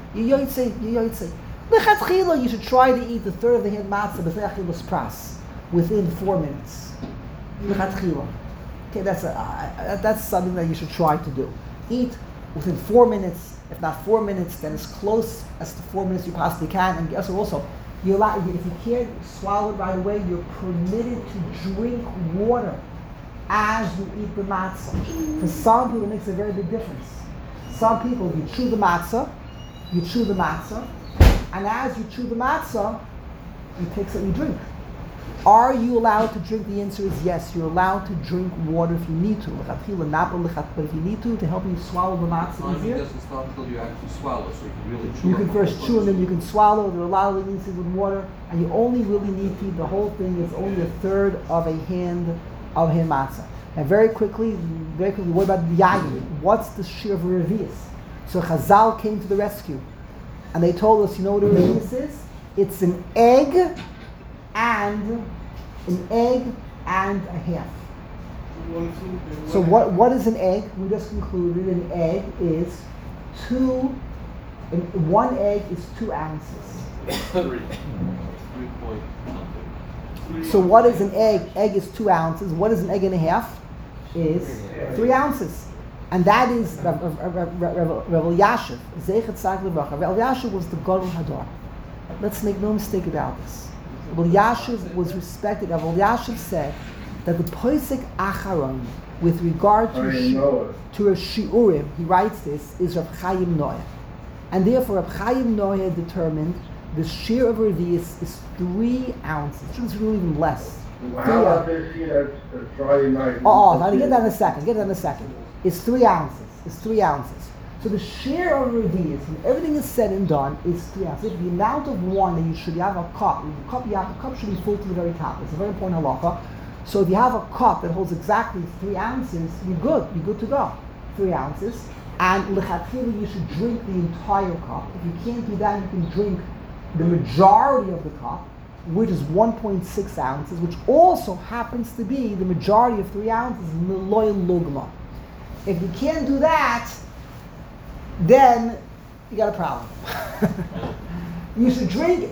[SPEAKER 1] Lechatchila, you should try to eat the third of the hand matzah b'fnei Achilas Pras within 4 minutes. Lechatchila. Okay, that's something that you should try to do. Eat within 4 minutes. If not 4 minutes, then as close as to 4 minutes you possibly can. And guess what? Also, if you can't swallow it right away, you're permitted to drink water as you eat the matzah. For some people, it makes a very big difference. Some people, you chew the matzah, and as you chew the matzah, you take some, you drink. Are you allowed to drink? The answer is yes. You're allowed to drink water if you need to. But if you need to help you swallow the matzah easier.
[SPEAKER 2] It doesn't stop until you actually swallow, so you can really chew.
[SPEAKER 1] You can first chew and then you can swallow. There are a lot of leniencies with water, and you only really need to eat the whole thing. It's only a third of a hand matzah. And very quickly, what about the yayin? What's the shir of a revius? So Chazal came to the rescue, and they told us, you know what a revius is? It's an egg and a half. So what is an egg? We just concluded an egg is 1 egg is 2 ounces.
[SPEAKER 2] 3 point something.
[SPEAKER 1] So what is an egg? Egg is 2 ounces. What is an egg and a half? Is 3 ounces. And that is Rav Yashiv. Rav Yashiv was the Gadol Hadar. Let's make no mistake about this. Rav Yashiv was respected. Rav Yashiv said that the Posek Acharon, with regard to a Shiurim, he writes this, is Rav Chaim Noah. And therefore Rav Chaim Noah determined the shir of Revius is 3 ounces. It's really even less.
[SPEAKER 6] How about they see that Friday night?
[SPEAKER 1] I'll get that in a second. It's 3 ounces. So the share of Revius, when everything is said and done, is 3 ounces. If the amount of wine that you should have a cup should be full to the very top. It's a very important halacha. So if you have a cup that holds exactly 3 ounces, you're good to go. 3 ounces. And lechatchila, you should drink the entire cup. If you can't do that, you can drink the majority of the cup, which is 1.6 ounces, which also happens to be the majority of 3 ounces, meloy lugma. If you can't do that, then you got a problem. You should drink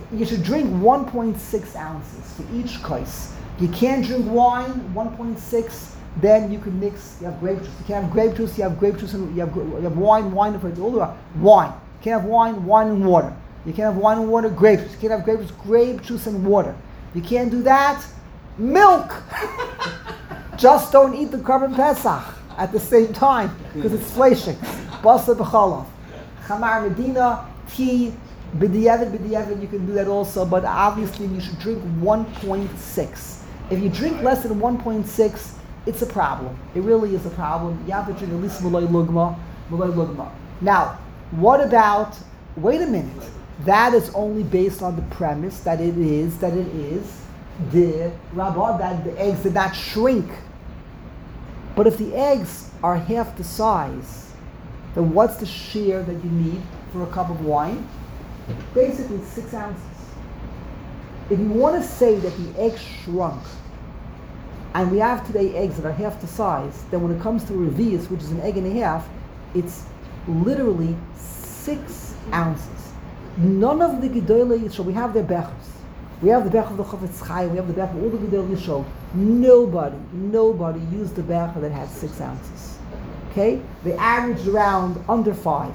[SPEAKER 1] 1.6 ounces for each kais. You can't drink wine, 1.6, then you can mix, you have grape juice. You can't have grape juice, you have grape juice, and you have wine, wine and wine. You can't have wine and water. You can't have wine and water, grape juice. You can't have grape juice and water. You can't do that, milk. Just don't eat the Korban Pesach at the same time, because it's fleshing. Basa b'chalav. Chamar Medina, tea, b'diavad, you can do that also, but obviously you should drink 1.6. If you drink less than 1.6, it's a problem. It really is a problem. You have to drink at least Malay Lugma. Now, what about, wait a minute, that is only based on the premise that it is the Rabbah, that the eggs did not shrink. But if the eggs are half the size, then what's the share that you need for a cup of wine? Basically 6 ounces. If you want to say that the egg shrunk, and we have today eggs that are half the size, then when it comes to revius, which is an egg and a half, it's literally 6 ounces. None of the Gedolei, so we have their bechers. We have the Bech of the Chofetz Chaim, we have the Bech of all the Gedol Yishol. Nobody used the Bech that had 6 ounces. Okay? They averaged around under 5.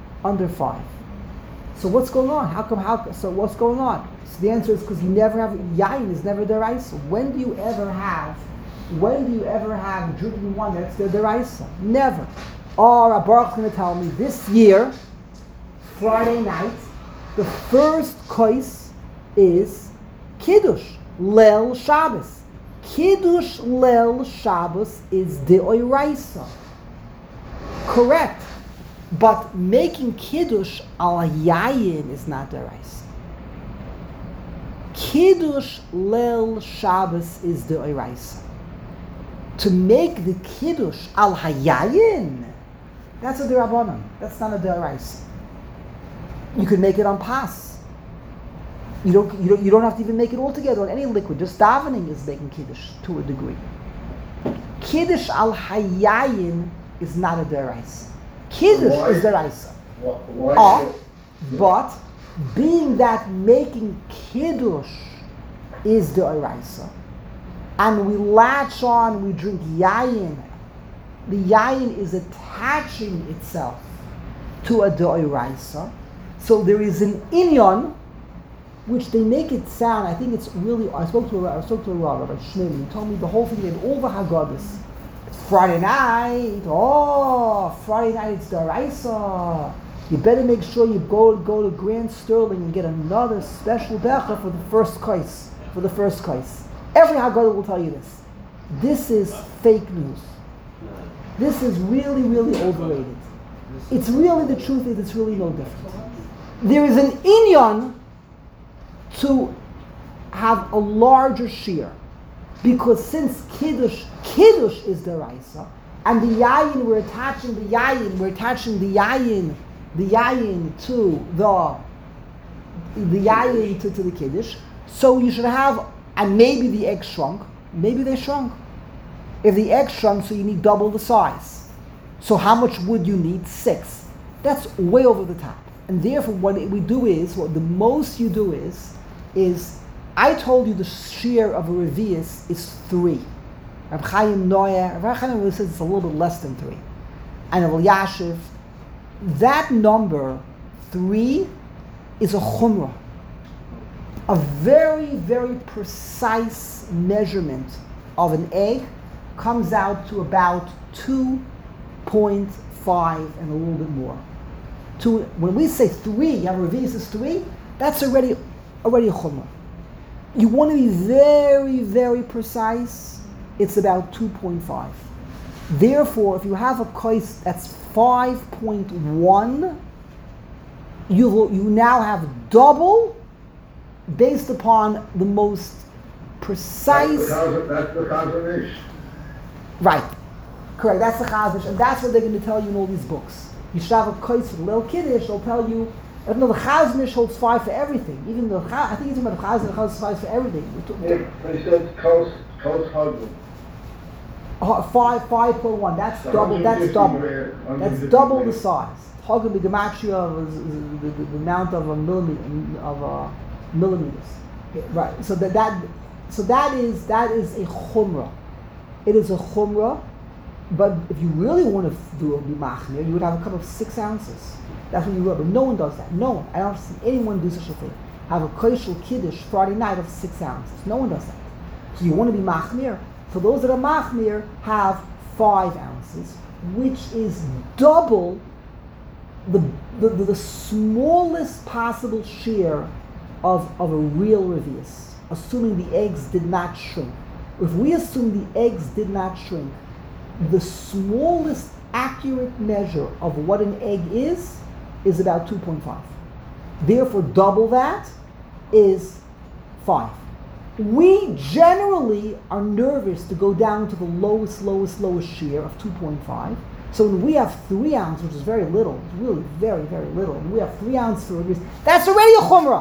[SPEAKER 1] So what's going on? So what's going on? So the answer is because you never have, Yain is never deraisa. When do you ever have drinking one that's the deraisa? Never. Or Baruch's going to tell me this year, Friday night, the first kos is Kiddush, Leil Shabbos. Kiddush Leil Shabbos is deoraisa. Correct. But making Kiddush al Yayin is not deraisa. Kiddush Leil Shabbos is deoraisa. To make the Kiddush al Hayayin, that's a derabanan. That's not a deraisa. You could make it on pas. You don't have to even make it all together on any liquid. Just davening is making Kiddush to a degree. Kiddush al Hayayin is not a deraisa. Kiddush is deraisa. But being that making Kiddush is deraisa, and we latch on, we drink yayin, the yayin is attaching itself to a deraisa. So there is an inyan, which they make it sound, I think it's really, I spoke to a Rabbi Shneim, he told me the whole thing, they had all the Haggadahs. Friday night, Friday night it's deraisa. You better make sure you go to Grand Sterling and get another special becha for the first kos. Every Haggadah will tell you this. This is fake news. This is really, really overrated. It's really, the truth is, it's really no different. There is an inyan to have a larger shear, because since Kiddush is deraisa, and the yayin, we're attaching the yayin to the yayin to the Kiddush. So you should have, and maybe the egg shrunk. Maybe they shrunk. If the egg shrunk, so you need double the size. So how much would you need? 6. That's way over the top. And therefore, what we do is, what the most you do is I told you the shear of a revius is 3. Rav Chaim Noah, Rav Chaim Noah says it's a little bit less than 3. And Rav Yashiv, that number 3 is a chumrah. A very, very precise measurement of an egg comes out to about 2.5 and a little bit more. When we say 3, you have a revius is 3, that's already a chumrah. You want to be very, very precise, it's about 2.5. Therefore, if you have a kos that's 5.1, you now have double based upon the most precise.
[SPEAKER 6] That's the Chazon Ish.
[SPEAKER 1] Right. Correct. That's the Chazon Ish, and that's what they're going to tell you in all these books. You should have a kos for Leil Kiddush, they'll tell you. I don't know, the Chazon Ish holds 5 for everything. Even the I think he's talking about the Chazon Ish holds 5 for everything.
[SPEAKER 6] He said Kos Hagel.
[SPEAKER 1] 5.1. That's double. That's double. That's double the size. Hagel the gematria is the amount of millimeters. Okay, right. So that is a chumrah. It is a chumrah. But if you really want to do a bimachmir, you would have a cup of 6 ounces. That's what you would. But no one does that. No one. I don't see anyone do such a thing. Have a kosher kiddush Friday night of 6 ounces. No one does that. So you want to be machmir. For those that are machmir, have 5 ounces, which is double the smallest possible share of a real revius, assuming the eggs did not shrink. If we assume the eggs did not shrink, the smallest accurate measure of what an egg is about 2.5. Therefore, double that is 5. We generally are nervous to go down to the lowest share of 2.5. So when we have 3 ounces, which is very little, it's really very, very little, and we have 3 ounces for a reason, that's already a chumrah.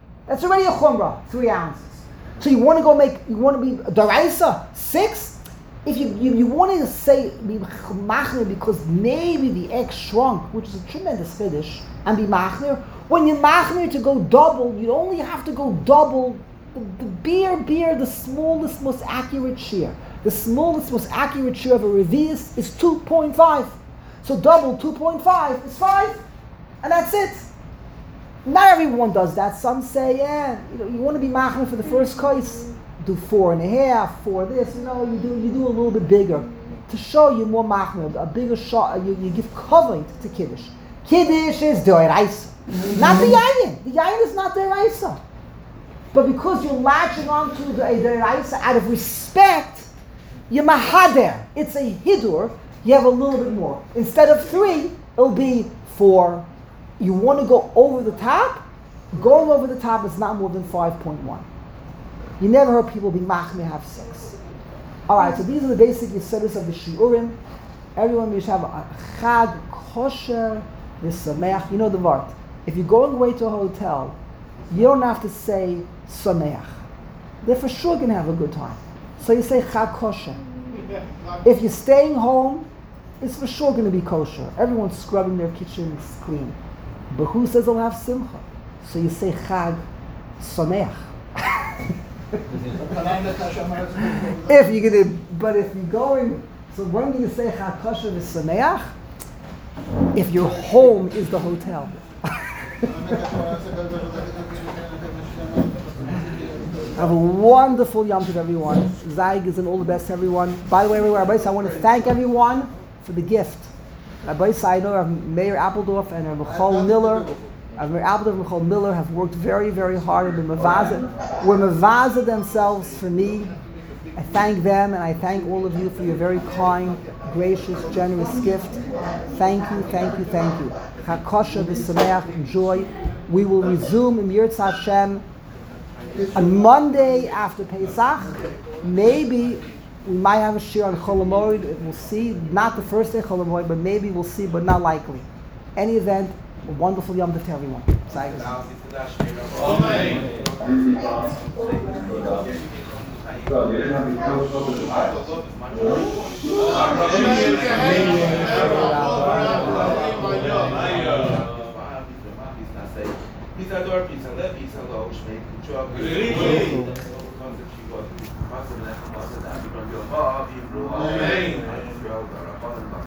[SPEAKER 1] 3 ounces. So you want to be deraisa 6? if you wanted to say be machmir because maybe the egg shrunk, which is a tremendous chiddush, and be machmir, when you're machmir to go double, you only have to go double the beer, the smallest, most accurate shear. The smallest, most accurate shear of a revius is 2.5. So double 2.5 is 5, and that's it. Not everyone does that. Some say, you want to be machmir for the first kais, do 4.5, 4 this. You do a little bit bigger to show you more machmir, a bigger shot. You give covering to kiddush. Kiddush is doiraisa, not the yayin. The yayin is not doiraisa, but because you're latching onto the doiraisa out of respect, you're mahader. It's a hidur. You have a little bit more. Instead of 3, it'll be 4. You want to go over the top? Going over the top is not more than 5.1. You never heard people be machmir have 6. Alright, so these are the basic yesodis of the shiurim. Everyone should have a chag kosher v'sameach. You know the word. If you're going away to a hotel, you don't have to say sameach. They're for sure going to have a good time. So you say chag kosher. If you're staying home, it's for sure going to be kosher. Everyone's scrubbing their kitchens clean. But who says they'll have simcha? So you say chag sameach. If you're gonna, but if you're going, so when do you say chag kosher v'sameach? If your home is the hotel. Have a wonderful Yom Tov, everyone. Zayg and all the best, everyone. By the way, Rabbi, I want to thank everyone for the gift. Rabbi, I know Mayor Appeldorf and Michal Miller. Mayor Appeldorf and Michal Miller have worked very, very hard and been mevazah themselves for me. I thank them and I thank all of you for your very kind, gracious, generous gift. Thank you, thank you, thank you. Chag kosher v'sameach, enjoy. We will resume in Yirtzeh Hashem on Monday after Pesach. Maybe we might have a shir on Chol Hamoed. We'll see. Not the first day Chol Hamoed, but maybe we'll see, but not likely. Any event, a wonderful Yom Tov to everyone.
[SPEAKER 8] Amen.